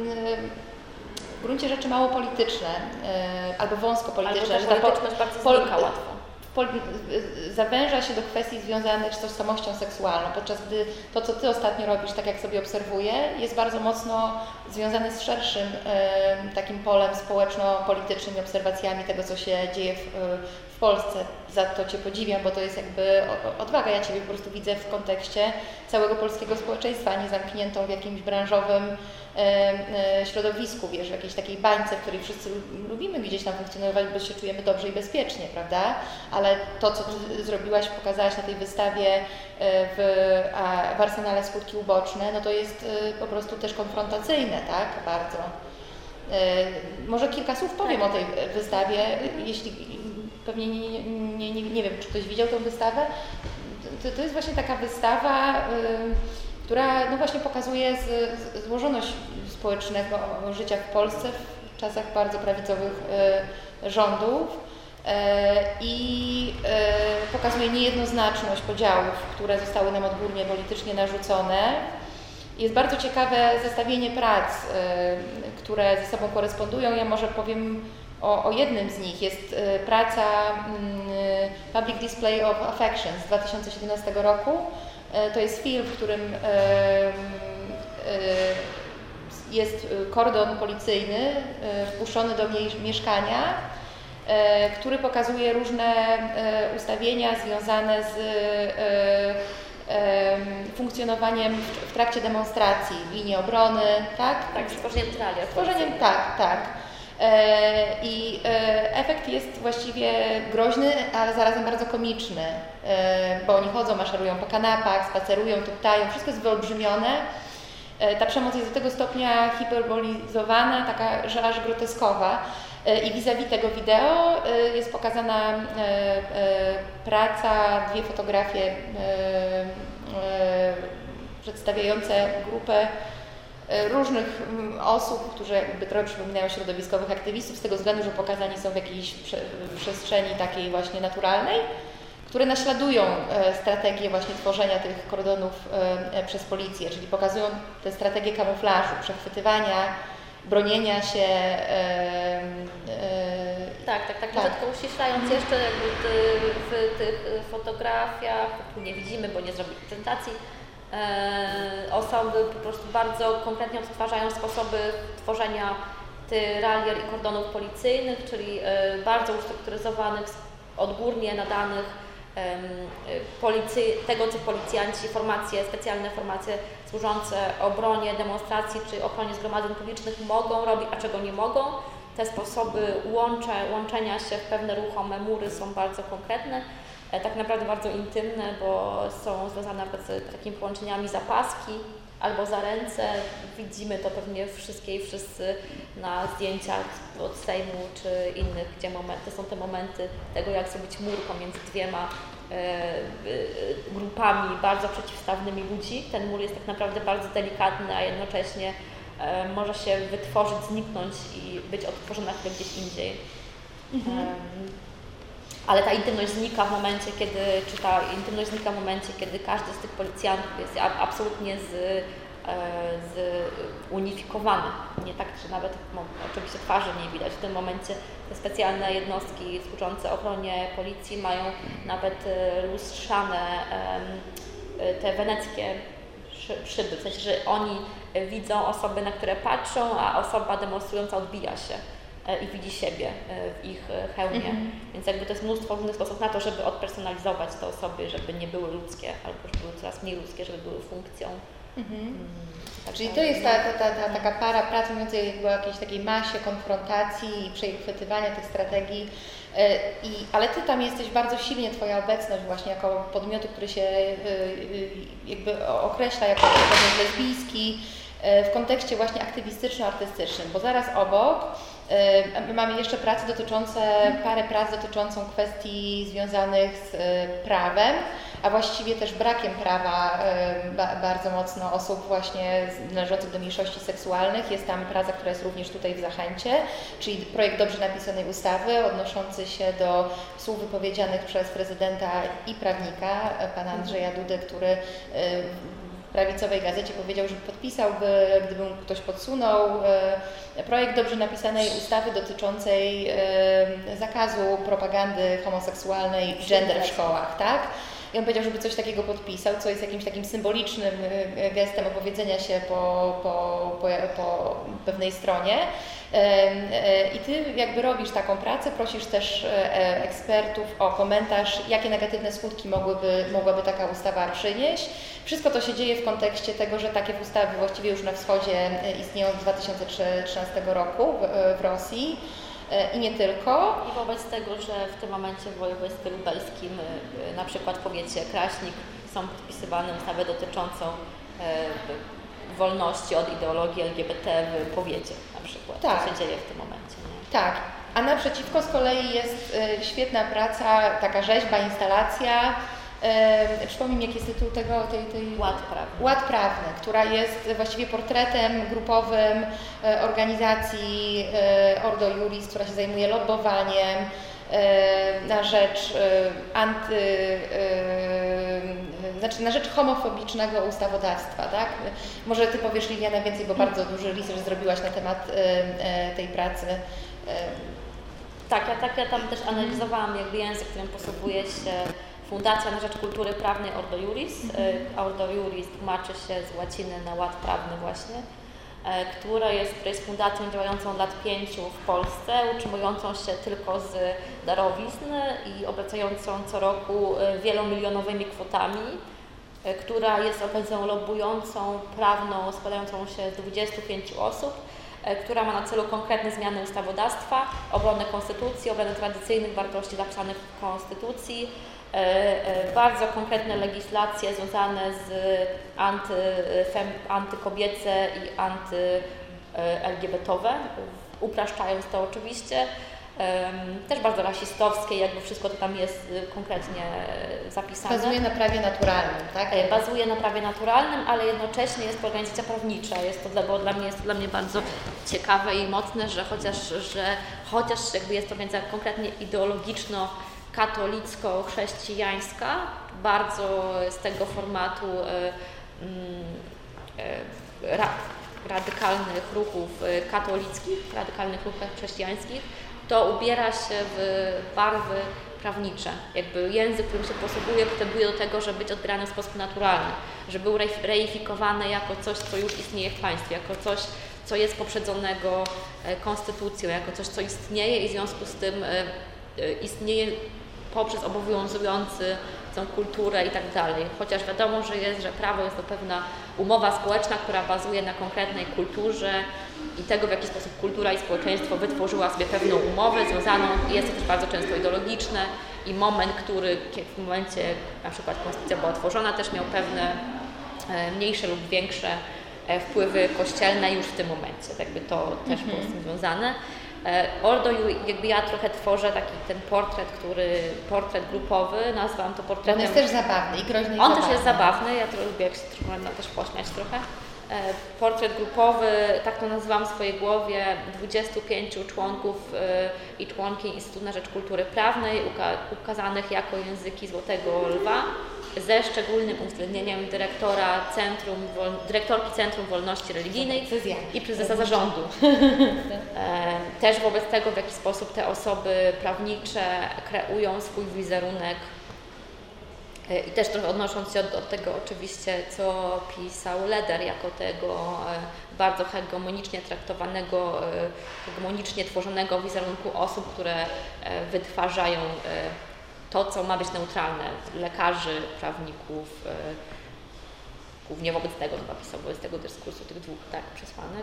w gruncie rzeczy mało polityczne albo wąsko polityczne. Albo ta polityczność że ta bardzo pol, znika łatwo. Pol, zawęża się do kwestii związanych z tożsamością seksualną, podczas gdy to, co Ty ostatnio robisz, tak jak sobie obserwuję, jest bardzo mocno związane z szerszym e, takim polem społeczno-politycznym i obserwacjami tego, co się dzieje w, w Polsce. Za to Cię podziwiam, bo to jest jakby odwaga. Ja Ciebie po prostu widzę w kontekście całego polskiego społeczeństwa, a nie zamkniętą w jakimś branżowym e, e, środowisku, wiesz, w jakiejś takiej bańce, w której wszyscy lubimy gdzieś tam funkcjonować, bo się czujemy dobrze i bezpiecznie, prawda? Ale to, co Ty zrobiłaś, pokazałaś na tej wystawie w, w Arsenale Skutki Uboczne, no to jest po prostu też konfrontacyjne, tak? Bardzo. Może kilka słów powiem tak o tej wystawie, jeśli pewnie nie, nie, nie, nie wiem, czy ktoś widział tę wystawę. To, to jest właśnie taka wystawa, która no właśnie pokazuje z, z, złożoność społecznego życia w Polsce w czasach bardzo prawicowych rządów. I pokazuje niejednoznaczność podziałów, które zostały nam odgórnie politycznie narzucone. Jest bardzo ciekawe zestawienie prac, które ze sobą korespondują. Ja może powiem o, o jednym z nich. Jest praca Public Display of Affection z dwa tysiące siedemnastego roku. To jest film, w którym jest kordon policyjny wpuszczony do mieszkania, który pokazuje różne ustawienia związane z funkcjonowaniem w trakcie demonstracji, linii obrony, tak? Tak, stworzeniem tralia. Stworzeniem, tak, tak. I efekt jest właściwie groźny, ale zarazem bardzo komiczny, bo oni chodzą, maszerują po kanapach, spacerują, tuptają, wszystko jest wyolbrzymione. Ta przemoc jest do tego stopnia hiperbolizowana, taka, że aż groteskowa. I vis-a-vis tego wideo jest pokazana praca, dwie fotografie przedstawiające grupę różnych osób, które jakby trochę przypominają środowiskowych aktywistów, z tego względu, że pokazani są w jakiejś przestrzeni takiej właśnie naturalnej, które naśladują strategię właśnie tworzenia tych kordonów przez policję, czyli pokazują tę strategię kamuflażu, przechwytywania, bronienia się. E, e, tak, tak, tak. Może tylko uściślając jeszcze jakby w tych fotografiach, tu nie widzimy, bo nie zrobili prezentacji, e, osoby po prostu bardzo konkretnie odtwarzają sposoby tworzenia tyralier i kordonów policyjnych, czyli e, bardzo ustrukturyzowanych, odgórnie nadanych Policy, tego, co policjanci, formacje, specjalne formacje służące obronie demonstracji czy ochronie zgromadzeń publicznych mogą robić, a czego nie mogą. Te sposoby łącze, łączenia się w pewne ruchome mury są bardzo konkretne, tak naprawdę bardzo intymne, bo są związane z takimi połączeniami za paski albo za ręce. Widzimy to pewnie wszystkie i wszyscy na zdjęciach od Sejmu czy innych, gdzie momenty są te momenty tego, jak zrobić mur pomiędzy dwiema e, e, grupami bardzo przeciwstawnymi ludzi. Ten mur jest tak naprawdę bardzo delikatny, a jednocześnie e, może się wytworzyć, zniknąć i być odtworzona chwilę gdzieś indziej. Mhm. Um, ale ta intymność znika w momencie, kiedy, czy ta intymność znika w momencie, kiedy każdy z tych policjantów jest absolutnie z, z unifikowany. Nie tak, że nawet no, oczywiście twarzy nie widać. W tym momencie te specjalne jednostki służące ochronie policji mają nawet lustrzane te weneckie szyby, w sensie, że oni widzą osoby, na które patrzą, a osoba demonstrująca odbija się i widzi siebie w ich hełmie. Mm-hmm. Więc jakby to jest mnóstwo różnych sposobów na to, żeby odpersonalizować te osoby, żeby nie były ludzkie, albo żeby były coraz mniej ludzkie, żeby były funkcją. Mm-hmm. Tak. Czyli to jest ta, ta, ta, ta taka para prac mówiącej jakby o jakiejś takiej masie konfrontacji i przechwytywania tych strategii. I, ale Ty tam jesteś bardzo silnie, Twoja obecność właśnie jako podmiotu, który się jakby określa jako podmiot lesbijski, w kontekście właśnie aktywistyczno-artystycznym, bo zaraz obok My mamy jeszcze prace dotyczące, parę prac dotyczącą kwestii związanych z prawem, a właściwie też brakiem prawa bardzo mocno osób właśnie należących do mniejszości seksualnych. Jest tam praca, która jest również tutaj w Zachęcie, czyli projekt dobrze napisanej ustawy odnoszący się do słów wypowiedzianych przez prezydenta i prawnika, pana Andrzeja Dudę, który w prawicowej gazecie powiedział, że podpisałby, gdyby mu ktoś podsunął, projekt dobrze napisanej ustawy dotyczącej zakazu propagandy homoseksualnej i gender w szkołach, tak? I on powiedział, żeby coś takiego podpisał, co jest jakimś takim symbolicznym gestem opowiedzenia się po, po, po, po pewnej stronie. I Ty jakby robisz taką pracę, prosisz też ekspertów o komentarz, jakie negatywne skutki mogłyby, mogłaby taka ustawa przynieść. Wszystko to się dzieje w kontekście tego, że takie ustawy właściwie już na wschodzie istnieją od dwa tysiące trzynastego roku w, w Rosji. I nie tylko. I wobec tego, że w tym momencie w województwie lubelskim, na przykład w powiecie Kraśnik, są podpisywane ustawy dotyczącą wolności od ideologii L G B T w powiecie na przykład. Tak. Co się dzieje w tym momencie. Nie? Tak. A naprzeciwko z kolei jest świetna praca, taka rzeźba, instalacja. E, przypomnij mi, jaki jest tytuł tego, tej, tej... Ład prawny. Ład prawny, która jest właściwie portretem grupowym e, organizacji e, Ordo Juris, która się zajmuje lobbowaniem e, na rzecz e, anty, e, znaczy na rzecz homofobicznego ustawodawstwa, tak? Może Ty powiesz, Liliana, więcej, bo bardzo duży research zrobiłaś na temat e, e, tej pracy. E. Tak, ja, tak, ja tam też analizowałam jakby język, którym posługuje się Fundacja na Rzecz Kultury Prawnej Ordo Juris. Mm-hmm. Ordo Juris tłumaczy się z łaciny na ład prawny właśnie, która jest, która jest fundacją działającą od lat pięciu w Polsce, utrzymującą się tylko z darowizn i obracającą co roku wielomilionowymi kwotami, która jest organizacją lobbującą, prawną, składającą się z dwudziestu pięciu osób, która ma na celu konkretne zmiany ustawodawstwa, obronę konstytucji, obronę tradycyjnych wartości zapisanych w konstytucji, bardzo konkretne legislacje związane z anty, fem, antykobiece i anty-L G B towe, upraszczając to oczywiście. Też bardzo rasistowskie, jakby wszystko to tam jest konkretnie zapisane. Bazuje na prawie naturalnym, tak? Bazuje na prawie naturalnym, ale jednocześnie jest to organizacja prawnicza. Jest to, bo dla mnie jest to dla mnie bardzo ciekawe i mocne, że chociaż, że chociaż jakby jest to organizacja konkretnie ideologiczno katolicko-chrześcijańska, bardzo z tego formatu e, e, ra, radykalnych ruchów katolickich, radykalnych ruchów chrześcijańskich, to ubiera się w barwy prawnicze. Jakby język, którym się posługuje, pretenduje do tego, żeby być odbierany w sposób naturalny, żeby był reifikowany jako coś, co już istnieje w państwie, jako coś, co jest poprzedzonego konstytucją, jako coś, co istnieje i w związku z tym istnieje poprzez obowiązujący tą kulturę i tak dalej. Chociaż wiadomo, że jest, że prawo jest to pewna umowa społeczna, która bazuje na konkretnej kulturze i tego, w jaki sposób kultura i społeczeństwo wytworzyła sobie pewną umowę związaną, jest to też bardzo często ideologiczne i moment, który w momencie na przykład konstytucja była tworzona, też miał pewne mniejsze lub większe wpływy kościelne już w tym momencie. Jakby to też było z tym związane. Ordo, jakby ja trochę tworzę taki ten portret, który, portret grupowy, nazwałam to portretem. On jest też zabawny i groźny i On zabawny. też jest zabawny, ja to lubię, jak się można też pośmiać trochę. Portret grupowy, tak to nazywam w swojej głowie, dwudziestu pięciu członków i członkiń Instytutu na Rzecz Kultury Prawnej, ukazanych jako języki Złotego Lwa, ze szczególnym uwzględnieniem dyrektora Centrum, dyrektorki Centrum Wolności Religijnej i prezesa zarządu. Też wobec tego, w jaki sposób te osoby prawnicze kreują swój wizerunek. I też trochę odnosząc się od, od tego oczywiście, co pisał Leder, jako tego bardzo hegemonicznie traktowanego, hegemonicznie tworzonego wizerunku osób, które wytwarzają to, co ma być neutralne, lekarzy, prawników, głównie wobec tego chyba pisał, wobec tego dyskursu tych dwóch tak, przesłanek.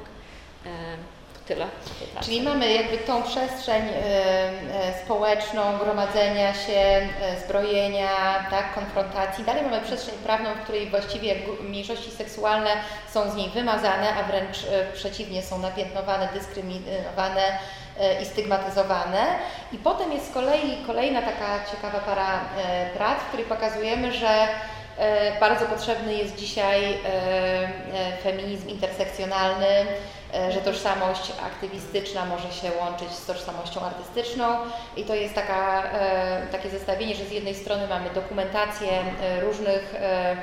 To tyle. Czyli mamy jakby tą przestrzeń y, y, społeczną, gromadzenia się, y, zbrojenia, tak, konfrontacji. Dalej mamy przestrzeń prawną, w której właściwie mniejszości seksualne są z niej wymazane, a wręcz y, przeciwnie, są napiętnowane, dyskryminowane. i stygmatyzowane. I potem jest z kolei kolejna taka ciekawa para prac, w której pokazujemy, że bardzo potrzebny jest dzisiaj feminizm intersekcjonalny, że tożsamość aktywistyczna może się łączyć z tożsamością artystyczną i to jest taka, takie zestawienie, że z jednej strony mamy dokumentację różnych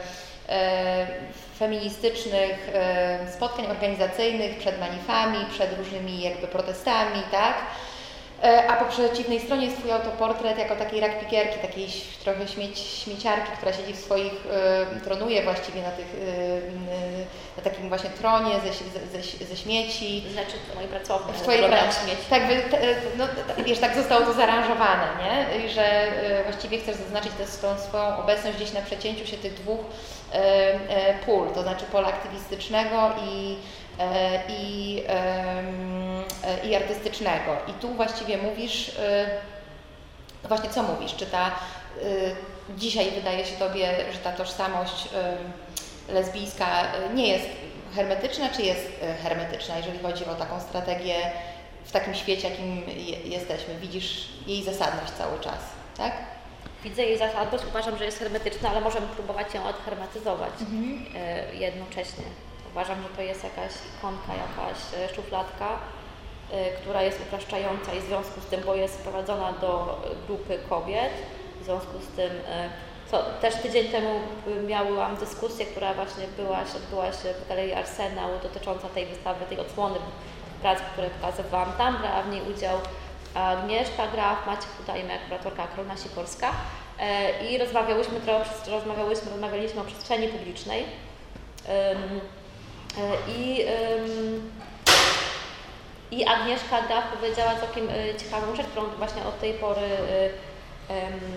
feministycznych spotkań organizacyjnych przed manifami, przed różnymi jakby protestami, tak? A po przeciwnej stronie jest Twój autoportret jako takiej rakpikierki, takiej trochę śmieć, śmieciarki, która siedzi w swoich, y, tronuje właściwie na, tych, y, na takim właśnie tronie ze, ze, ze śmieci. Znaczy to moje pracownie, w twojej pracy śmieci. Tak, no, wiesz, tak zostało to zaaranżowane, nie? I że y, właściwie chcesz zaznaczyć tę swoją obecność gdzieś na przecięciu się tych dwóch y, y, pól, to znaczy pola aktywistycznego i I, i artystycznego. I tu właściwie mówisz, właśnie co mówisz, czy ta, dzisiaj wydaje się Tobie, że ta tożsamość lesbijska nie jest hermetyczna, czy jest hermetyczna, jeżeli chodzi o taką strategię w takim świecie, jakim jesteśmy? Widzisz jej zasadność cały czas, tak? Widzę jej zasadność, uważam, że jest hermetyczna, ale możemy próbować ją odhermetyzować mhm. jednocześnie. Uważam, że to jest jakaś ikonka, jakaś szufladka, y, która jest upraszczająca i w związku z tym, bo jest wprowadzona do grupy kobiet, w związku z tym, y, co też tydzień temu miałam dyskusję, która właśnie była, odbyła się w Galerii Arsenał dotycząca tej wystawy, tej odsłony prac, które pokazywałam. Tam brała w niej udział Agnieszka Graf, Maciek Hudajmek, kuratorka Karolina Sikorska y, i rozmawiałyśmy, trochę, rozmawiałyśmy, rozmawialiśmy o przestrzeni publicznej. Y, I, ym, I Agnieszka Graf powiedziała całkiem y, ciekawą rzecz, którą właśnie od tej pory, y,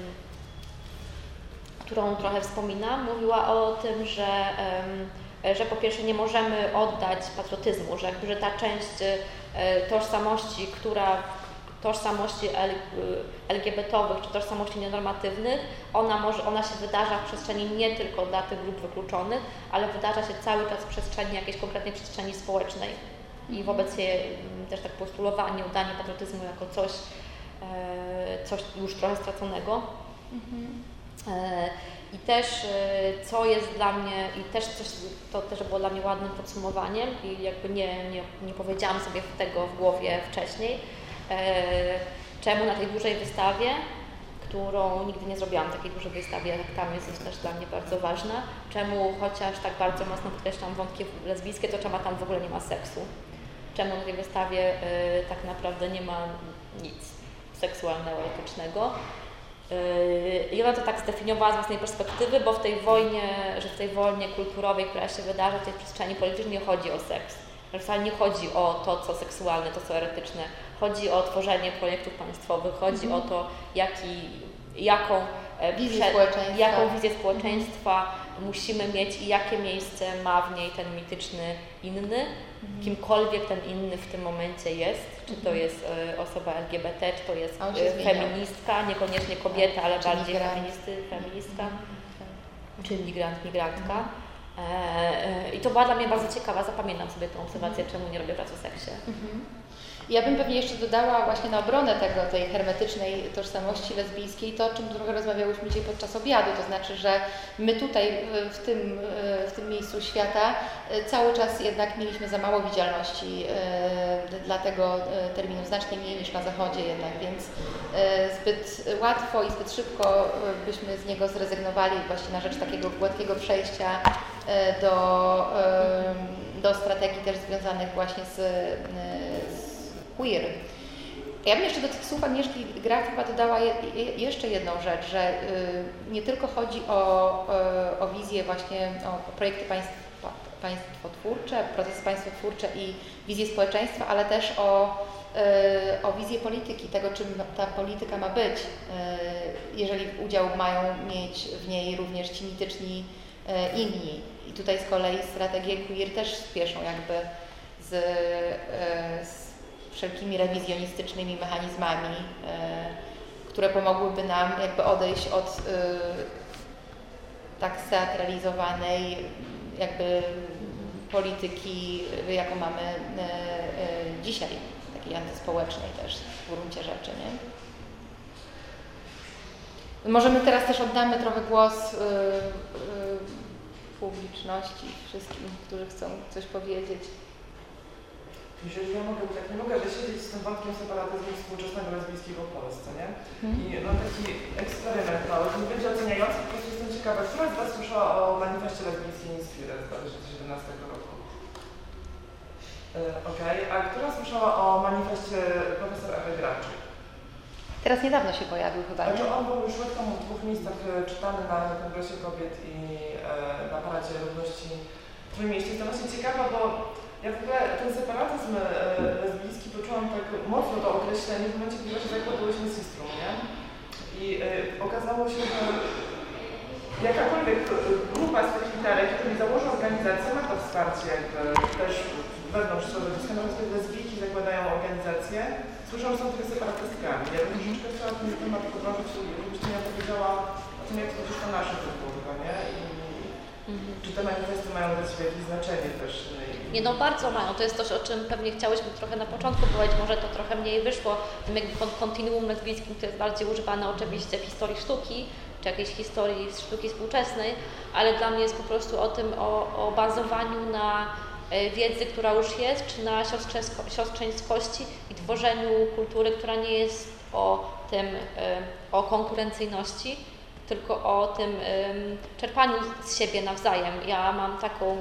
y, którą trochę wspominam. Mówiła o tym, że, y, że po pierwsze nie możemy oddać patriotyzmu, że, jakby, że ta część y, tożsamości, która tożsamości L G B T owych czy tożsamości nienormatywnych, ona, może, ona się wydarza w przestrzeni nie tylko dla tych grup wykluczonych, ale wydarza się cały czas w przestrzeni, jakiejś konkretnej przestrzeni społecznej. I wobec jej też tak postulowanie, udanie patriotyzmu jako coś, coś już trochę straconego. Mhm. I też co jest dla mnie, i też coś, to też było dla mnie ładnym podsumowaniem i jakby nie, nie, nie powiedziałam sobie tego w głowie wcześniej, czemu na tej dużej wystawie, którą nigdy nie zrobiłam, takiej dużej wystawie, jak tam jest też dla mnie bardzo ważna, czemu chociaż tak bardzo mocno podkreślam wątki lesbijskie, to czemu tam w ogóle nie ma seksu, czemu na tej wystawie tak naprawdę nie ma nic seksualnego, erotycznego. I ona to tak zdefiniowała z własnej perspektywy, bo w tej wojnie, że w tej wojnie kulturowej, która się wydarza w tej przestrzeni politycznej, nie chodzi o seks. Wcale nie chodzi o to, co seksualne, to, co erotyczne. Chodzi o tworzenie projektów państwowych, chodzi mm. o to, jaki, jaką, wizję prze, jaką wizję społeczeństwa mm. musimy mieć i jakie miejsce ma w niej ten mityczny inny, mm. kimkolwiek ten inny w tym momencie jest. Czy to jest y, osoba L G B T, czy to jest y, feministka, niekoniecznie kobieta, ale czy bardziej feministy, feministka, mm. czy migrant, migrantka. Mm. I to była dla mnie bardzo ciekawa, zapamiętam sobie tę obserwację, czemu nie robię pracy o seksie. Mhm. Ja bym pewnie jeszcze dodała właśnie na obronę tego, tej hermetycznej tożsamości lesbijskiej, to o czym trochę rozmawiałyśmy dzisiaj podczas obiadu, to znaczy, że my tutaj w tym, w tym miejscu świata cały czas jednak mieliśmy za mało widzialności dla tego terminu, znacznie mniej niż na zachodzie jednak, więc zbyt łatwo i zbyt szybko byśmy z niego zrezygnowali właśnie na rzecz takiego gładkiego przejścia do, do strategii też związanych właśnie z, z queer. Ja bym jeszcze do tych słów Agnieszki Graf chyba dodała je, je, jeszcze jedną rzecz, że y, nie tylko chodzi o, y, o wizję właśnie, o projekty państwa, państwotwórcze, procesy państwotwórcze i wizję społeczeństwa, ale też o, y, o wizję polityki, tego czym ta polityka ma być, y, jeżeli udział mają mieć w niej również ci mityczni y, inni. I tutaj z kolei strategie queer też spieszą jakby z, y, z wszelkimi rewizjonistycznymi mechanizmami, y, które pomogłyby nam jakby odejść od y, tak steatralizowanej jakby polityki, jaką mamy y, y, dzisiaj, takiej antyspołecznej też w gruncie rzeczy, nie? Możemy teraz też oddamy trochę głos yy, yy, publiczności, wszystkim, którzy chcą coś powiedzieć. Jeżeli ja mogę, tak nie mogę wysiedzieć z tym wątkiem separatyzmu współczesnego lesbijskiego w Polsce, nie? Hmm. I mam taki eksperyment mały, nie będzie oceniający, po prostu jestem ciekawa, która z Was słyszała o manifestie lesbijskiej Inspire z dwa tysiące siedemnastego roku? Yy, Okej, okay. A która słyszała o manifestie profesor Ewy Graczyk? Teraz niedawno się pojawił chyba, nie? Znaczy on był już rok temu w dwóch miejscach czytany na Kongresie Kobiet i e, na Paradzie Równości w Trójmieście. Jestem właśnie ciekawa, bo ja w ogóle ten separatyzm e, lesbijski poczułam tak mocno to określenie w momencie, kiedy właśnie zakładałyśmy Sistrum, nie? I e, okazało się, że jakakolwiek grupa z tych literek, która założy organizację, ma to wsparcie jakby też wewnątrz środowiska, natomiast kiedy lesbijki zakładają organizację, słyszą, że są trochę separatystkami. Ja bym troszeczkę chciała ten temat podrążyć, żebyś Ty mi powiedziała o tym, jak to gdzieś to nasze wygląda, nie? I mm-hmm. czy te manifesty mają dla Ciebie jakieś znaczenie też? Nie, no bardzo mają. To jest coś, o czym pewnie chciałyśmy trochę na początku powiedzieć, może to trochę mniej wyszło, tym jakby kontinuum lesbijskim, które jest bardziej używane oczywiście w historii sztuki, czy jakiejś historii sztuki współczesnej, ale dla mnie jest po prostu o tym, o, o bazowaniu na wiedzy, która już jest, czy na siostrzeńskości i tworzeniu kultury, która nie jest o tym, o konkurencyjności, tylko o tym czerpaniu z siebie nawzajem. Ja mam taką,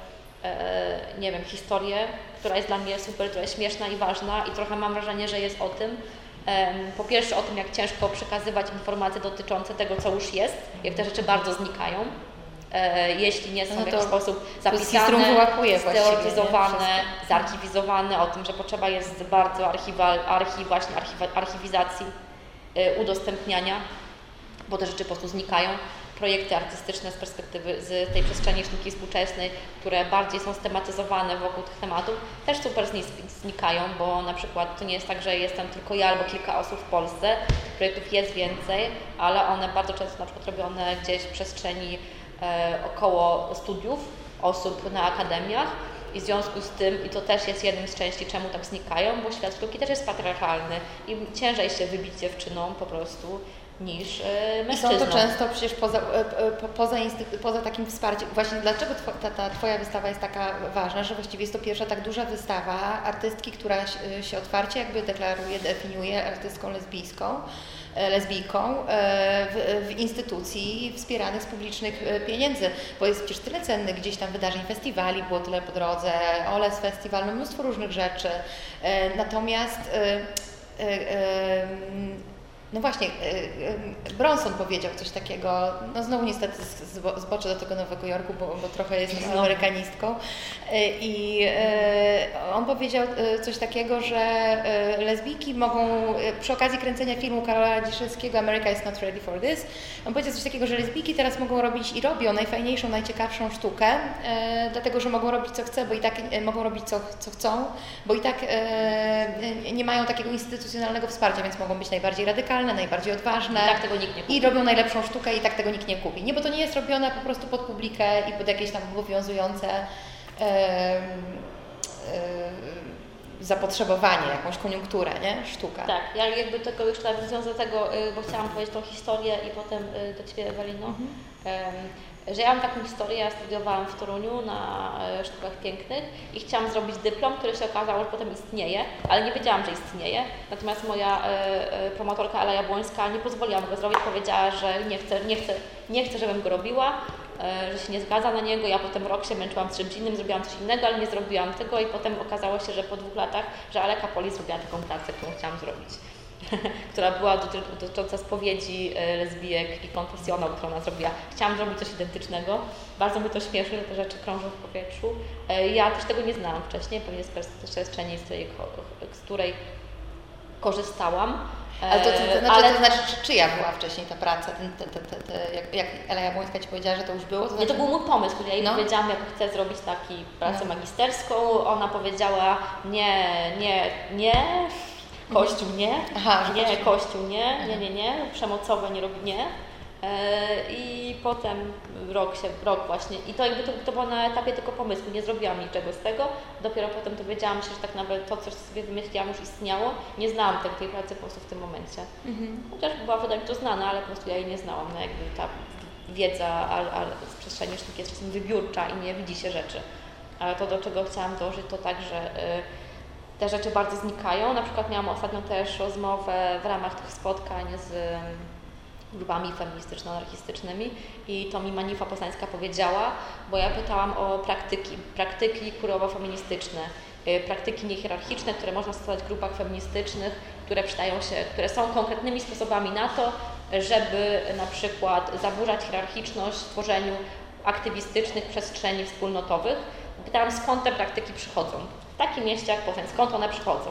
nie wiem, historię, która jest dla mnie super, która jest śmieszna i ważna i trochę mam wrażenie, że jest o tym. Po pierwsze o tym, jak ciężko przekazywać informacje dotyczące tego, co już jest, jak te rzeczy bardzo znikają. Jeśli nie są no w jakiś sposób zapisane, stereotyzowane, zarchiwizowane, o tym, że potrzeba jest bardzo archiwal, archiw, właśnie archiwa, archiwizacji, y, udostępniania, bo te rzeczy po prostu znikają. Projekty artystyczne z perspektywy z tej przestrzeni sztuki współczesnej, które bardziej są stematyzowane wokół tych tematów, też super znikają, bo na przykład to nie jest tak, że jestem tylko ja albo kilka osób w Polsce, tych projektów jest więcej, ale one bardzo często na przykład robione gdzieś w przestrzeni około studiów osób na akademiach i w związku z tym, i to też jest jednym z części, czemu tak znikają, bo świat sztuki też jest patriarchalny i ciężej się wybić dziewczynom po prostu niż e, mężczyznom. I są to często przecież poza, po, poza, poza takim wsparciem. Właśnie dlaczego tw ta, ta Twoja wystawa jest taka ważna, że właściwie jest to pierwsza tak duża wystawa artystki, która się otwarcie jakby deklaruje, definiuje artystką lesbijską. lesbijką w, w instytucji wspieranych z publicznych pieniędzy, bo jest przecież tyle cennych gdzieś tam wydarzeń, festiwali, było tyle po drodze, Oles Festiwal, no mnóstwo różnych rzeczy. Natomiast no właśnie, Bronson powiedział coś takiego, no znowu niestety zboczę do tego Nowego Jorku, bo, bo trochę jestem no. amerykanistką i on powiedział coś takiego, że lesbijki mogą, przy okazji kręcenia filmu Karola Dziszewskiego America is not ready for this, on powiedział coś takiego, że lesbijki teraz mogą robić i robią najfajniejszą, najciekawszą sztukę, dlatego, że mogą robić co chcą, bo i tak mogą robić co, co chcą, bo i tak nie mają takiego instytucjonalnego wsparcia, więc mogą być najbardziej radykalne, najbardziej odważne i, tak tego nikt nie kupi. I robią najlepszą sztukę i tak tego nikt nie kupi. Nie, bo to nie jest robione po prostu pod publikę i pod jakieś tam obowiązujące e, e, zapotrzebowanie, jakąś koniunkturę, nie? Sztuka. Tak, ja jakby tego już nawiązując do tego, bo chciałam powiedzieć tą historię i potem do Ciebie, Ewelino, mhm. że ja mam taką historię, ja studiowałam w Toruniu na sztukach pięknych i chciałam zrobić dyplom, który się okazało, że potem istnieje, ale nie wiedziałam, że istnieje. Natomiast moja e, promotorka Ela Jabłońska nie pozwoliła mi go zrobić, powiedziała, że nie chce, nie chce, nie chce, żebym go robiła, e, że się nie zgadza na niego. Ja potem rok się męczyłam z czymś innym, zrobiłam coś innego, ale nie zrobiłam tego i potem okazało się, że po dwóch latach, że Aleka Poli zrobiła taką pracę, którą chciałam zrobić. która była dotycząca spowiedzi lesbijek i konfesjonał, którą ona zrobiła. Chciałam zrobić coś identycznego. Bardzo mi to śmieszy, że te rzeczy krążą w powietrzu. Ja też tego nie znałam wcześniej, pewnie z przestrzeni, z, tej, z której korzystałam. Ale to, to, to, znaczy, Ale... to znaczy, czy, czyja była wcześniej ta praca? Ten, te, te, te, te, jak, jak Ela Jabłońska Ci powiedziała, że to już było? To znaczy... Nie, to był mój pomysł, ja jej no. powiedziałam, jak chcę zrobić taką pracę no. magisterską. Ona powiedziała nie, nie, nie. Kościół nie, Aha, nie, kościół. kościół nie, nie, nie, nie, przemocowe nie robi, nie. I potem rok się, rok właśnie, i to jakby to, to było na etapie tylko pomysłu, nie zrobiłam niczego z tego, dopiero potem dowiedziałam się, że tak nawet to, co sobie wymyśliłam, już istniało, nie znałam tej, tej pracy po prostu w tym momencie. Mhm. Chociaż była wydaje mi to znana, ale po prostu ja jej nie znałam, no jakby ta wiedza a, a z przestrzeni sztuki jest czasem wybiórcza i nie widzi się rzeczy. Ale to, do czego chciałam dążyć, to tak, że y, te rzeczy bardzo znikają. Na przykład miałam ostatnio też rozmowę w ramach tych spotkań z y, grupami feministyczno-anarchistycznymi i to mi Manifa Poznańska powiedziała, bo ja pytałam o praktyki, praktyki queerowo-feministyczne, y, praktyki niehierarchiczne, które można stosować w grupach feministycznych, które przydają się, które są konkretnymi sposobami na to, żeby na przykład zaburzać hierarchiczność w tworzeniu aktywistycznych przestrzeni wspólnotowych. Pytałam, skąd te praktyki przychodzą. W takim mieście jak Poznań, skąd one przychodzą.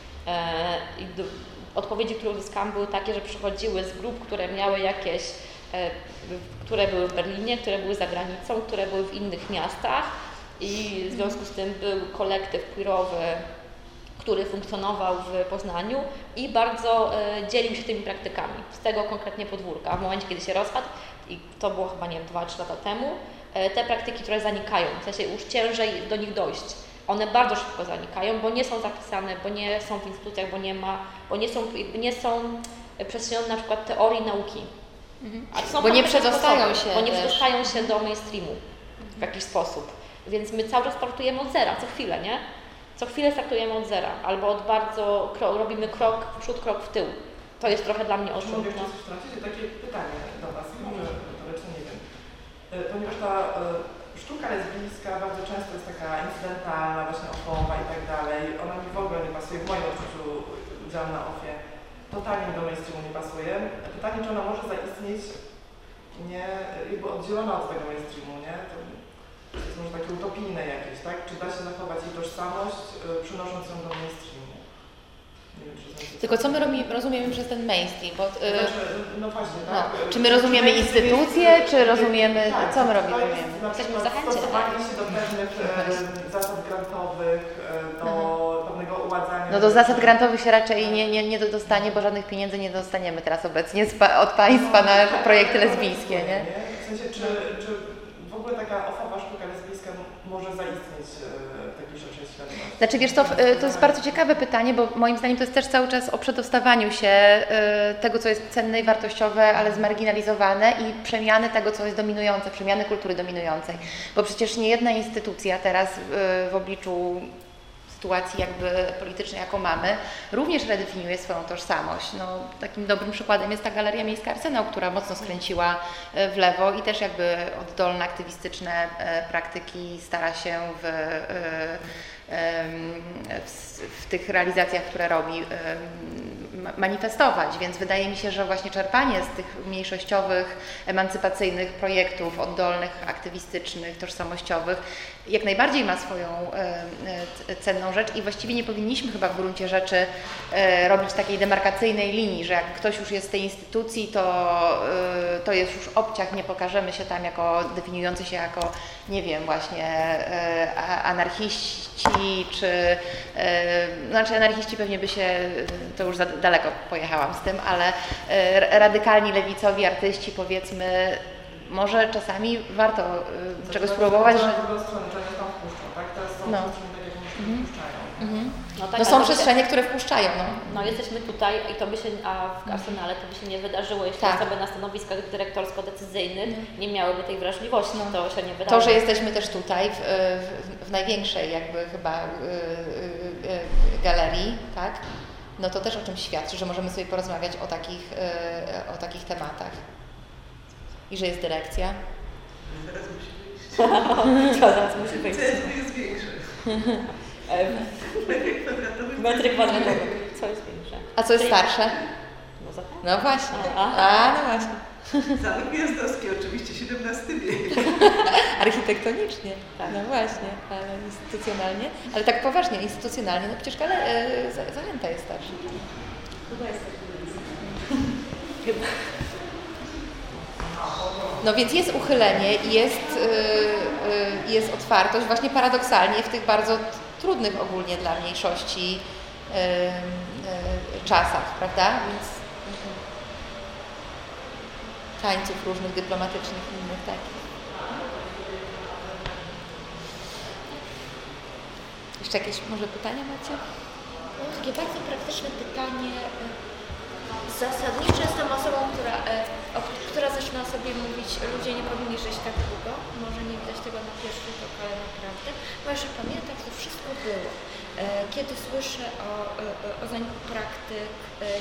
I odpowiedzi, które uzyskałam, były takie, że przychodziły z grup, które miały jakieś, które były w Berlinie, które były za granicą, które były w innych miastach i w związku z tym był kolektyw queerowy, który funkcjonował w Poznaniu i bardzo dzielił się tymi praktykami z tego konkretnie podwórka. W momencie, kiedy się rozpadł, i to było chyba, nie wiem, dwa trzy lata temu, te praktyki, które zanikają, w sensie już ciężej do nich dojść, one bardzo szybko zanikają, bo nie są zapisane, bo nie są w instytucjach, bo nie ma, bo nie są, nie są przestrzenią na przykład teorii nauki. Mhm. Bo nie przedostają sposoby, się Bo nie też. przedostają się do mainstreamu w jakiś sposób. Więc my cały czas startujemy od zera, co chwilę, nie? Co chwilę startujemy od zera, albo od bardzo, kro, robimy krok w przód, krok w tył. To jest trochę dla mnie odczuć. Mogę no. jeszcze wtrącić takie pytanie do Was, może retorycznie nie wiem. Ponieważ ta y, sztuka lesbijska bardzo często jest taka incydentalna, właśnie ofowa i tak dalej. Ona mi w ogóle nie pasuje, w moim odczuciu działam na ofie. Totalnie do mainstreamu nie pasuje. Pytanie, czy ona może zaistnieć nie, jakby oddzielona od tego mainstreamu, nie? To, to jest może takie utopijne jakieś, tak? Czy da się zachować jej tożsamość, y, przynosząc ją do mainstreamu? Tylko co my rozumiemy przez ten mainstream? Bo, yy, znaczy, no właśnie, tak? No. Czy my rozumiemy instytucje, czy rozumiemy, tak, co my robimy? Jesteśmy zachęceni. Stosowanie się do pewnych e, zasad grantowych, e, do mhm. pewnego uładzania. No do zasad grantowych się raczej nie, nie, nie dostanie, bo żadnych pieniędzy nie dostaniemy teraz obecnie od państwa na projekty lesbijskie, nie? W sensie, czy, czy w ogóle taka ofowa sztuka lesbijska może zaistnieć w takiej szerszej świadomości? Znaczy wiesz, to, to jest bardzo ciekawe pytanie, bo moim zdaniem to jest też cały czas o przedostawaniu się tego, co jest cenne i wartościowe, ale zmarginalizowane i przemiany tego, co jest dominujące, przemiany kultury dominującej. Bo przecież nie jedna instytucja teraz w obliczu sytuacji jakby politycznej, jaką mamy, również redefiniuje swoją tożsamość. No, takim dobrym przykładem jest ta Galeria Miejska Arsenał, która mocno skręciła w lewo i też jakby oddolne, aktywistyczne praktyki stara się w, w, w tych realizacjach, które robi, manifestować, więc wydaje mi się, że właśnie czerpanie z tych mniejszościowych, emancypacyjnych projektów oddolnych, aktywistycznych, tożsamościowych jak najbardziej ma swoją e, cenną rzecz i właściwie nie powinniśmy chyba w gruncie rzeczy e, robić takiej demarkacyjnej linii, że jak ktoś już jest z tej instytucji, to, e, to jest już obciach, nie pokażemy się tam jako definiujący się jako, nie wiem, właśnie e, anarchiści, czy e, znaczy anarchiści pewnie by się, to już za daleko pojechałam z tym, ale e, radykalni lewicowi artyści, powiedzmy, może czasami warto y, czegoś spróbować, że... No. Mhm. Mhm. No, tak, no są przestrzenie, się... które wpuszczają. No. no jesteśmy tutaj i to by się, a w Arsenale to by się nie wydarzyło, jeśli tak. osoby na stanowiskach dyrektorsko-decyzyjnych mhm. nie miałyby tej wrażliwości, no. to się nie wydarzy. To, że jesteśmy też tutaj w, w, w największej jakby chyba y, y, y, galerii, tak? No to też o czymś świadczy, że możemy sobie porozmawiać o takich, y, o takich tematach. I że jest dyrekcja. Zaraz musi wyjść. Zaraz musi wyjść. Co jest większe? Metry kwadratowe. Metry kwadratowe. Co jest większe? A co jest starsze? No, zapewne. No właśnie. A, A no właśnie. Zamek Gwiazdowski, oczywiście siedemnasty wiek. Architektonicznie. Tak. No właśnie, ale instytucjonalnie. Ale tak poważnie, instytucjonalnie, no przecież gale, e, zajęta jest starsza. Chyba jest tak. Chyba. No więc jest uchylenie i jest, yy, yy, jest otwartość właśnie paradoksalnie w tych bardzo trudnych ogólnie dla mniejszości yy, yy, czasach, prawda? Więc, tańców różnych dyplomatycznych i innych takich. Jeszcze jakieś może pytania macie? No, takie bardzo praktyczne pytanie. Zasadniczo jestem osobą, która, o, która zaczyna sobie mówić, ludzie nie powinni żyć tak długo. Może nie widać tego na pierwszy rzut, ale naprawdę. Bo jeszcze pamiętam, że to wszystko było. Kiedy słyszę o, o zaniku praktyk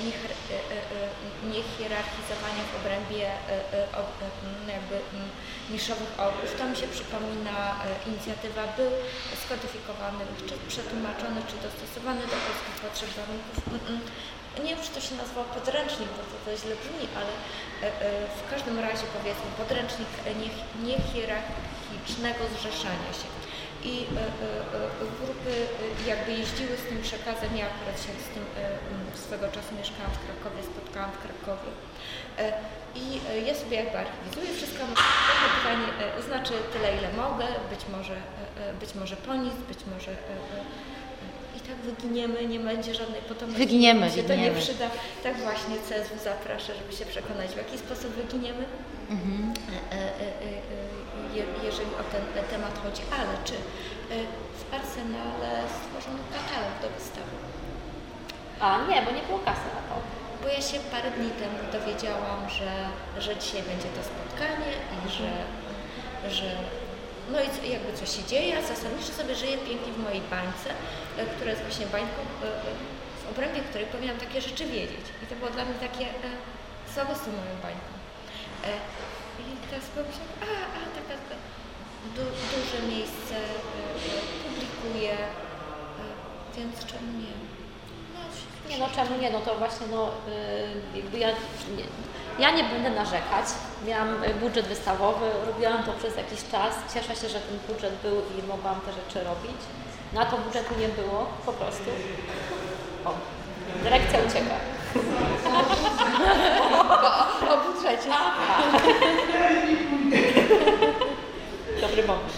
niehierarchizowania w obrębie jakby niszowych ogród, to mi się przypomina inicjatywa Był skodyfikowany, czy przetłumaczony, czy dostosowany do polskich potrzeb warunków. Nie wiem, czy to się nazywa podręcznik, bo to, to źle brzmi, ale w każdym razie powiedzmy podręcznik niehierarchicznego zrzeszania się. I y, y, y, grupy jakby jeździły z tym przekazem. Ja akurat się z tym y, swego czasu mieszkałam w Krakowie, spotkałam w Krakowie. Y, I y, ja sobie jakby archiwizuję wszystko. Mam pytanie, y, znaczy tyle, ile mogę, być może, y, być może po nic, być może y, y, i tak wyginiemy, nie będzie żadnej potomności. Wyginiemy, się wyginiemy. To nie przyda. Tak właśnie C S W zaprasza, żeby się przekonać, w jaki sposób wyginiemy. Mhm. Y, y, y, y, jeżeli o ten temat chodzi, ale czy w Arsenale stworzono katalog do wystawy? A nie, bo nie było kasy na to. Bo ja się parę dni temu dowiedziałam, że, że dzisiaj będzie to spotkanie i że, że no i jakby coś się dzieje, a zasadniczo sobie żyję pięknie w mojej bańce, która jest właśnie bańką, w obrębie której powinnam takie rzeczy wiedzieć. I to było dla mnie takie słabo z tą moją bańką. I teraz pomyślałam, a, a taka du, duże miejsce y, publikuje, y, więc czemu nie? No, nie, no czemu nie? No to właśnie, no y, jakby ja nie, ja nie będę narzekać. Miałam budżet wystawowy, robiłam to przez jakiś czas. Cieszę się, że ten budżet był i mogłam te rzeczy robić. Na to budżetu nie było, po prostu. O, dyrekcja ucieka. O, o budżecie. Dobry moment.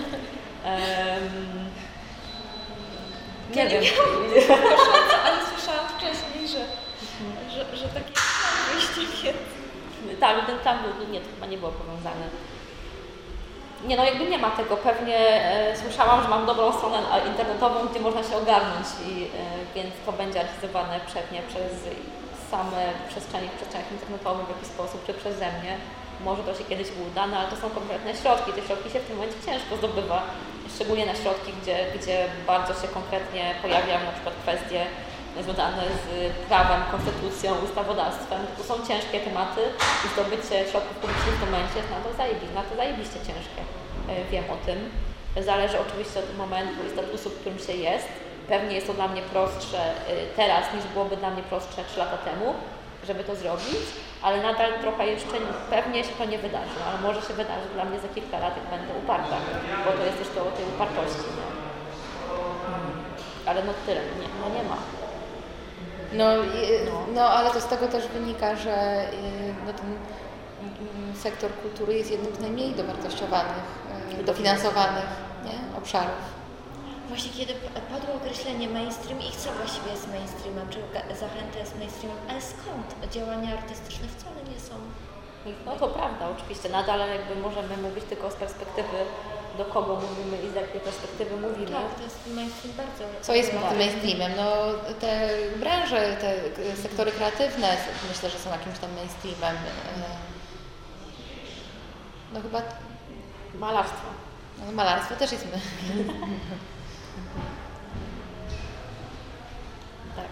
Um, nie wiem. Ale słyszałam wcześniej, że, że, że takie wyjście. Tak, tam nie, to chyba nie było powiązane. Nie, no jakby nie ma tego. Pewnie e, słyszałam, że mam dobrą stronę internetową, gdzie można się ogarnąć, i, e, więc to będzie archiwizowane pewnie przez same przestrzenie w przestrzeniach internetowych w jakiś sposób, czy przeze mnie. Może to się kiedyś uda, no ale to są konkretne środki. Te środki się w tym momencie ciężko zdobywa, szczególnie na środki, gdzie, gdzie bardzo się konkretnie pojawiają na przykład kwestie związane z prawem, konstytucją, ustawodawstwem. To są ciężkie tematy i zdobycie środków publicznych w tym momencie jest na to zajebiście, na to zajebiście ciężkie. Wiem o tym. Zależy oczywiście od momentu i statusu, w którym się jest. Pewnie jest to dla mnie prostsze teraz, niż byłoby dla mnie prostsze trzy lata temu, żeby to zrobić, ale nadal trochę jeszcze pewnie się to nie wydarzy, ale może się wydarzy dla mnie za kilka lat, jak będę uparta, bo to jest też to o tej upartości, nie? Ale no tyle, nie, no nie ma. No, no, ale to z tego też wynika, że no, ten sektor kultury jest jednym z najmniej dowartościowanych, dofinansowanych, nie? obszarów. Właśnie kiedy padło określenie mainstream i co właściwie jest mainstreamem, czy zachęta jest mainstreamem, ale skąd działania artystyczne wcale nie są? No to prawda, oczywiście, nadal jakby możemy mówić tylko z perspektywy, do kogo mówimy i z jakiej perspektywy mówimy. Tak, to jest mainstream bardzo... Co jest tym mainstreamem? No te branże, te sektory kreatywne myślę, że są jakimś tam mainstreamem. No chyba... Malarstwo. No, malarstwo też jest my. Tak.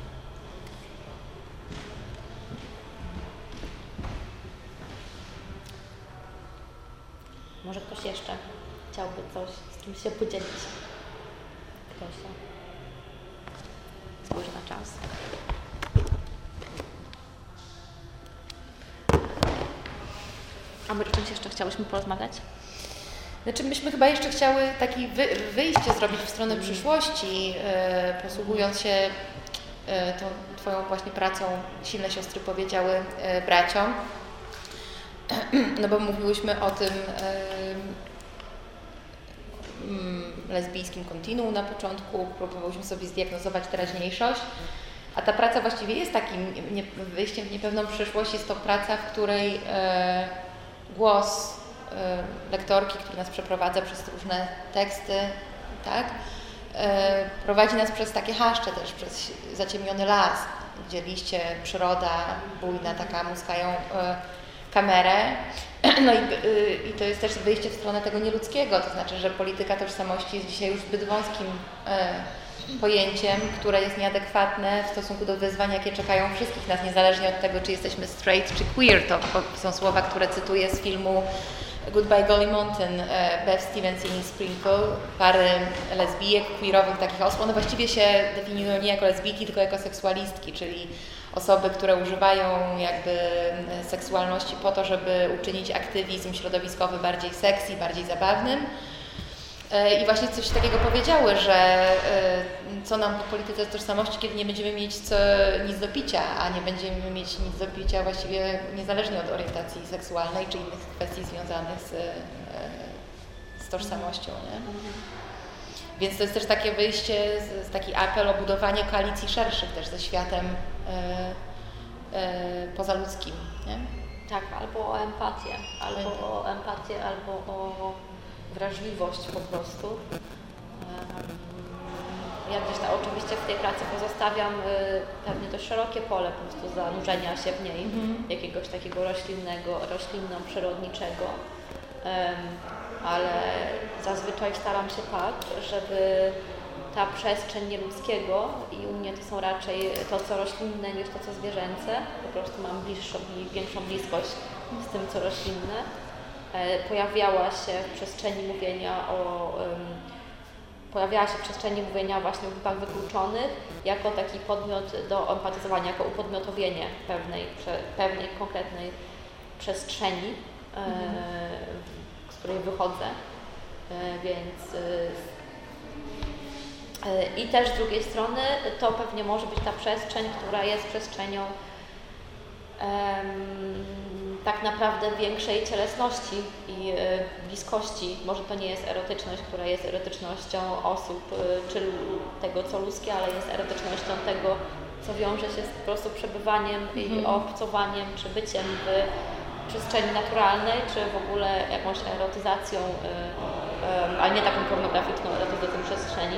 Może ktoś jeszcze chciałby coś, z czym się podzielić? Ktoś się spojrzy na czas. A my o czymś jeszcze chciałyśmy porozmawiać? Znaczy myśmy chyba jeszcze chciały takie wy, wyjście zrobić w stronę przyszłości, e, posługując się e, tą Twoją właśnie pracą Silne siostry powiedziały e, braciom. No bo mówiłyśmy o tym e, m, lesbijskim kontinuum na początku, próbowałyśmy sobie zdiagnozować teraźniejszość. A ta praca właściwie jest takim nie, wyjściem w niepewną przyszłość, jest to praca, w której e, głos e, lektorki, który nas przeprowadza przez różne teksty, tak, e, prowadzi nas przez takie chaszcze też, przez zaciemniony las, gdzie liście, przyroda bujna taka muskają e, kamerę. No i, y, i to jest też wyjście w stronę tego nieludzkiego, to znaczy, że polityka tożsamości jest dzisiaj już zbyt wąskim y, pojęciem, które jest nieadekwatne w stosunku do wyzwań, jakie czekają wszystkich nas, niezależnie od tego, czy jesteśmy straight czy queer. To są słowa, które cytuję z filmu Goodbye Golly Mountain, Beth Stevens i Sprinkle, pary lesbijek, queerowych takich osób. One właściwie się definiują nie jako lesbijki, tylko jako seksualistki, czyli osoby, które używają jakby seksualności po to, żeby uczynić aktywizm środowiskowy bardziej sexy, bardziej zabawnym. I właśnie coś takiego powiedziały, że co nam w polityce tożsamości, kiedy nie będziemy mieć co, nic do picia, a nie będziemy mieć nic do picia właściwie niezależnie od orientacji seksualnej czy innych kwestii związanych z, z tożsamością. Nie? Więc to jest też takie wyjście, taki apel o budowanie koalicji szerszych też ze światem e, e, pozaludzkim. Nie? Tak, albo o empatię, albo o empatię, albo o wrażliwość po prostu. Ja gdzieś tam oczywiście w tej pracy pozostawiam y, pewnie dość szerokie pole po prostu zanurzenia się w niej, mm. jakiegoś takiego roślinnego, roślinno-przyrodniczego, um, ale zazwyczaj staram się tak, żeby ta przestrzeń nieludzkiego i u mnie to są raczej to, co roślinne niż to, co zwierzęce, po prostu mam bliższą i większą bliskość z tym, co roślinne, e, pojawiała się w przestrzeni mówienia o um, pojawiała się w przestrzeni mówienia właśnie o grupach wykluczonych jako taki podmiot do empatyzowania, jako upodmiotowienie pewnej, pewnej konkretnej przestrzeni, mhm. e, z której wychodzę, e, więc e, i też z drugiej strony to pewnie może być ta przestrzeń, która jest przestrzenią e, tak naprawdę większej cielesności i y, bliskości. Może to nie jest erotyczność, która jest erotycznością osób y, czy tego, co ludzkie, ale jest erotycznością tego, co wiąże się z po prostu przebywaniem mm. i obcowaniem, czy byciem w przestrzeni naturalnej, czy w ogóle jakąś erotyzacją, y, y, ale nie taką pornograficzną erotyzacją przestrzeni.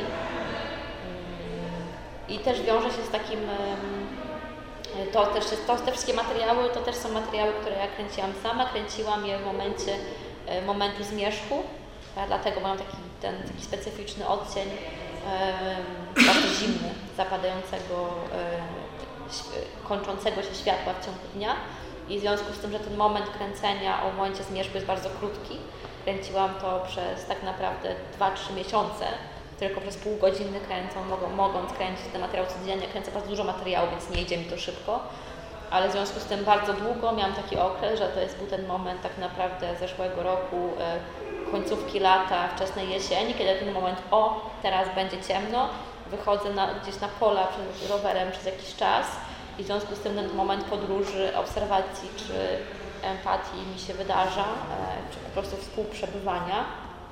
Y, I też wiąże się z takim y, To też jest, to, te wszystkie materiały, to też są materiały, które ja kręciłam sama, kręciłam je w momencie e, momentu zmierzchu, e, dlatego mają taki, ten taki specyficzny odcień, e, bardzo zimny, zapadającego, e, kończącego się światła w ciągu dnia i w związku z tym, że ten moment kręcenia o momencie zmierzchu jest bardzo krótki, kręciłam to przez tak naprawdę dwa trzy miesiące, tylko przez pół godziny kręcą, mogą, mogąc kręcić ten materiał codziennie, kręcę bardzo dużo materiału, więc nie idzie mi to szybko, ale w związku z tym bardzo długo miałam taki okres, że to jest był ten moment tak naprawdę zeszłego roku, e, końcówki lata, wczesnej jesieni, kiedy ten moment, o, teraz będzie ciemno, wychodzę na, gdzieś na pola przed rowerem przez jakiś czas i w związku z tym ten moment podróży, obserwacji czy empatii mi się wydarza, e, czy po prostu współprzebywania.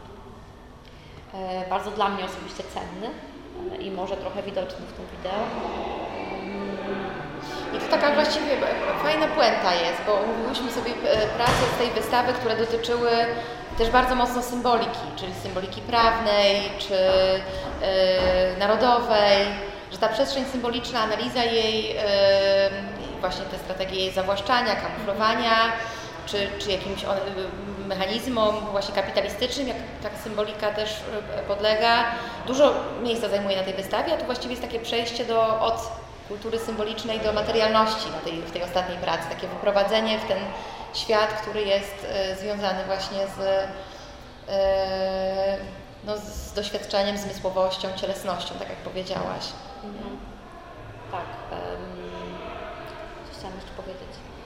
Bardzo dla mnie osobiście cenny i może trochę widoczny w tym wideo. I to taka właściwie fajna puenta jest, bo omówiłyśmy sobie prace z tej wystawy, które dotyczyły też bardzo mocno symboliki, czyli symboliki prawnej czy yy, narodowej, że ta przestrzeń symboliczna, analiza jej, yy, właśnie te strategie jej zawłaszczania, kamuflowania, czy, czy jakimś mechanizmom właśnie kapitalistycznym, jak ta symbolika też podlega. Dużo miejsca zajmuje na tej wystawie, a tu właściwie jest takie przejście do, od kultury symbolicznej do materialności na tej, w tej ostatniej pracy, takie wyprowadzenie w ten świat, który jest e, związany właśnie z, e, no, z doświadczeniem, zmysłowością, cielesnością, tak jak powiedziałaś. Mhm. Tak. Um, coś chciałam jeszcze powiedzieć.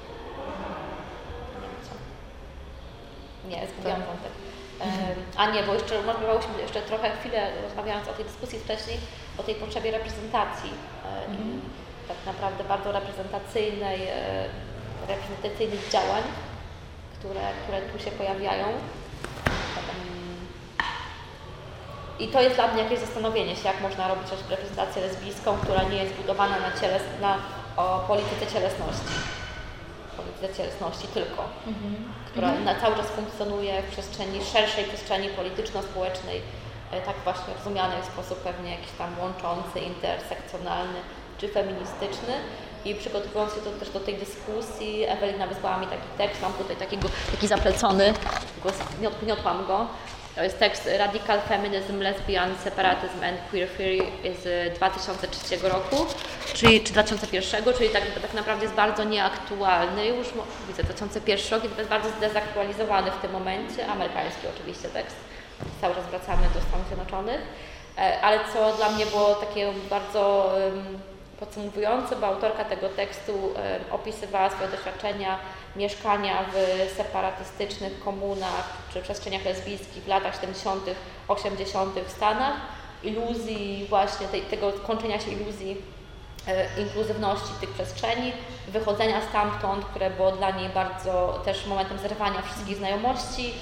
Nie, zgubiłam wątek. A nie, bo jeszcze rozmawiałyśmy jeszcze trochę chwilę, rozmawiając o tej dyskusji wcześniej, o tej potrzebie reprezentacji mm. i tak naprawdę bardzo reprezentacyjnej, reprezentacyjnych działań, które, które tu się pojawiają. I to jest dla mnie jakieś zastanowienie się, jak można robić reprezentację lesbijską, która nie jest budowana na, cieles, na o polityce cielesności. Polityce cielesności tylko. Mhm. Która mhm. na cały czas funkcjonuje w przestrzeni, szerszej przestrzeni polityczno-społecznej, tak właśnie rozumianej w sposób pewnie jakiś tam łączący, intersekcjonalny czy feministyczny. I przygotowując się to też do tej dyskusji, Ewelina wysłała mi taki tekst, mam tutaj takiego, taki zaplecony, nie odgniotłam go. To jest tekst Radical Feminism, Lesbian Separatism and Queer Theory z dwa tysiące trzeciego roku, czyli czy dwa tysiące pierwszego, czyli tak, tak naprawdę jest bardzo nieaktualny już, widzę dwa tysiące pierwszy rok i jest bardzo zdezaktualizowany w tym momencie, amerykański oczywiście tekst, cały czas wracamy do Stanów Zjednoczonych, ale co dla mnie było takie bardzo podsumowujące, bo autorka tego tekstu opisywała swoje doświadczenia mieszkania w separatystycznych komunach czy przestrzeniach lesbijskich w latach siedemdziesiątych, osiemdziesiątych w Stanach, iluzji właśnie tej, tego kończenia się iluzji e, inkluzywności tych przestrzeni, wychodzenia stamtąd, które było dla niej bardzo też momentem zerwania wszystkich znajomości,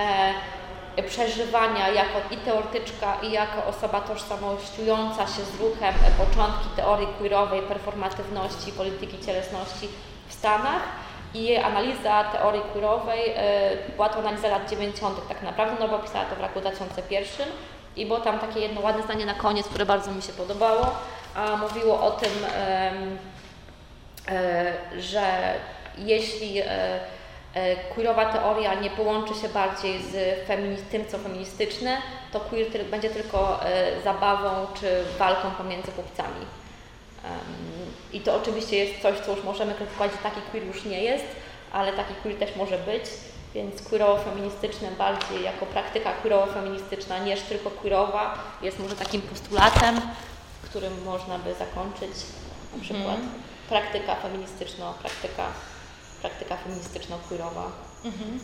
e, przeżywania jako i teoretyczka, i jako osoba tożsamościująca się z ruchem e, początki teorii queerowej, performatywności, polityki cielesności w Stanach. I jej analiza teorii queerowej, y, była to analiza lat dziewięćdziesiątych tak naprawdę, no bo pisała to w roku dwa tysiące pierwszym i było tam takie jedno ładne zdanie na koniec, które bardzo mi się podobało, a mówiło o tym, y, y, że jeśli y, y, queerowa teoria nie połączy się bardziej z femini- tym, co feministyczne, to queer ty- będzie tylko y, zabawą czy walką pomiędzy chłopcami. I to oczywiście jest coś, co już możemy krytykować, że taki queer już nie jest, ale taki queer też może być, więc queerowo-feministyczne bardziej jako praktyka queerowo-feministyczna niż tylko queerowa jest może takim postulatem, którym można by zakończyć na przykład mm. praktyka feministyczno, praktyka, praktyka feministyczno-queerowa. Mm-hmm.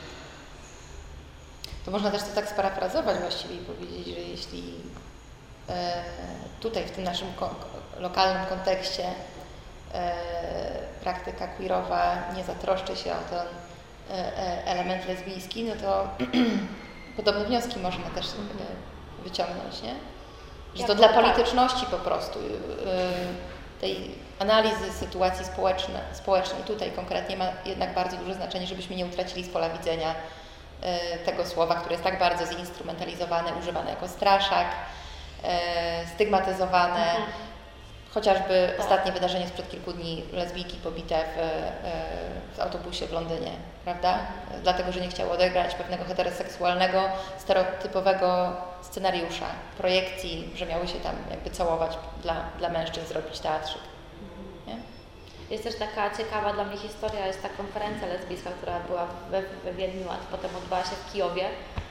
To można też to tak sparafrazować właściwie i powiedzieć, że jeśli e, tutaj w tym naszym ko- lokalnym kontekście e, praktyka queerowa nie zatroszczy się o ten e, element lesbijski, no to podobne wnioski można też e, wyciągnąć, nie? Że to dla polityczności po prostu e, tej analizy sytuacji społecznej, społecznej tutaj konkretnie ma jednak bardzo duże znaczenie, żebyśmy nie utracili z pola widzenia e, tego słowa, które jest tak bardzo zinstrumentalizowane, używane jako straszak, e, stygmatyzowane. Mhm. Chociażby tak. Ostatnie wydarzenie sprzed kilku dni, lesbijki pobite w, w autobusie w Londynie, prawda? Dlatego, że nie chciały odegrać pewnego heteroseksualnego, stereotypowego scenariusza, projekcji, że miały się tam jakby całować dla, dla mężczyzn, zrobić teatrzyk. Nie? Jest też taka ciekawa dla mnie historia, jest ta konferencja lesbijska, która była we, we Wiedniu, a potem odbyła się w Kijowie.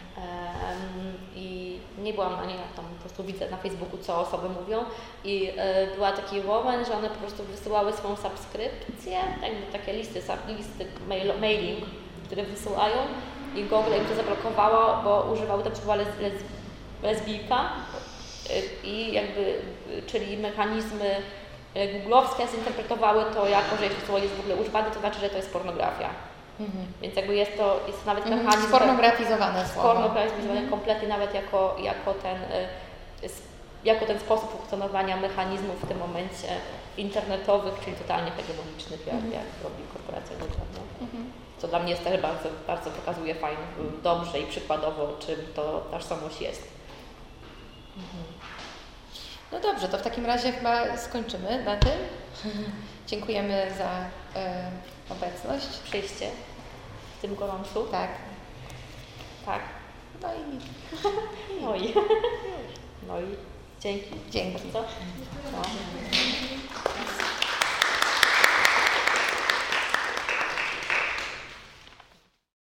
I nie byłam na niej, tam po prostu widzę na Facebooku, co osoby mówią i y, była taki moment, że one po prostu wysyłały swoją subskrypcję, jakby takie listy, listy mail, mailing, które wysyłają i Google im to zablokowało, bo używały tam słowa les, les, lesbijka y, i jakby, y, czyli mechanizmy googlowskie zinterpretowały to jako, że jeśli słowo jest w ogóle używane, to znaczy, że to jest pornografia. Mhm. Więc jakby jest to, jest nawet mhm. mechanizm spornografizowane słowo. Spornografizowane mhm. kompletnie nawet jako, jako, ten, jako ten sposób funkcjonowania mechanizmów w tym momencie internetowych, czyli totalnie hegemonicznych, jak, mhm. jak robi korporacja Google. Mhm. Co dla mnie jest też bardzo, bardzo pokazuje fajnie, dobrze i przykładowo, czym to tożsamość jest. Mhm. No dobrze, to w takim razie chyba skończymy na tym. Dziękujemy za e, obecność. Przyjście w tym gorącu. Tak. Tak. No i... No i... No i dzięki. Dzięki. No.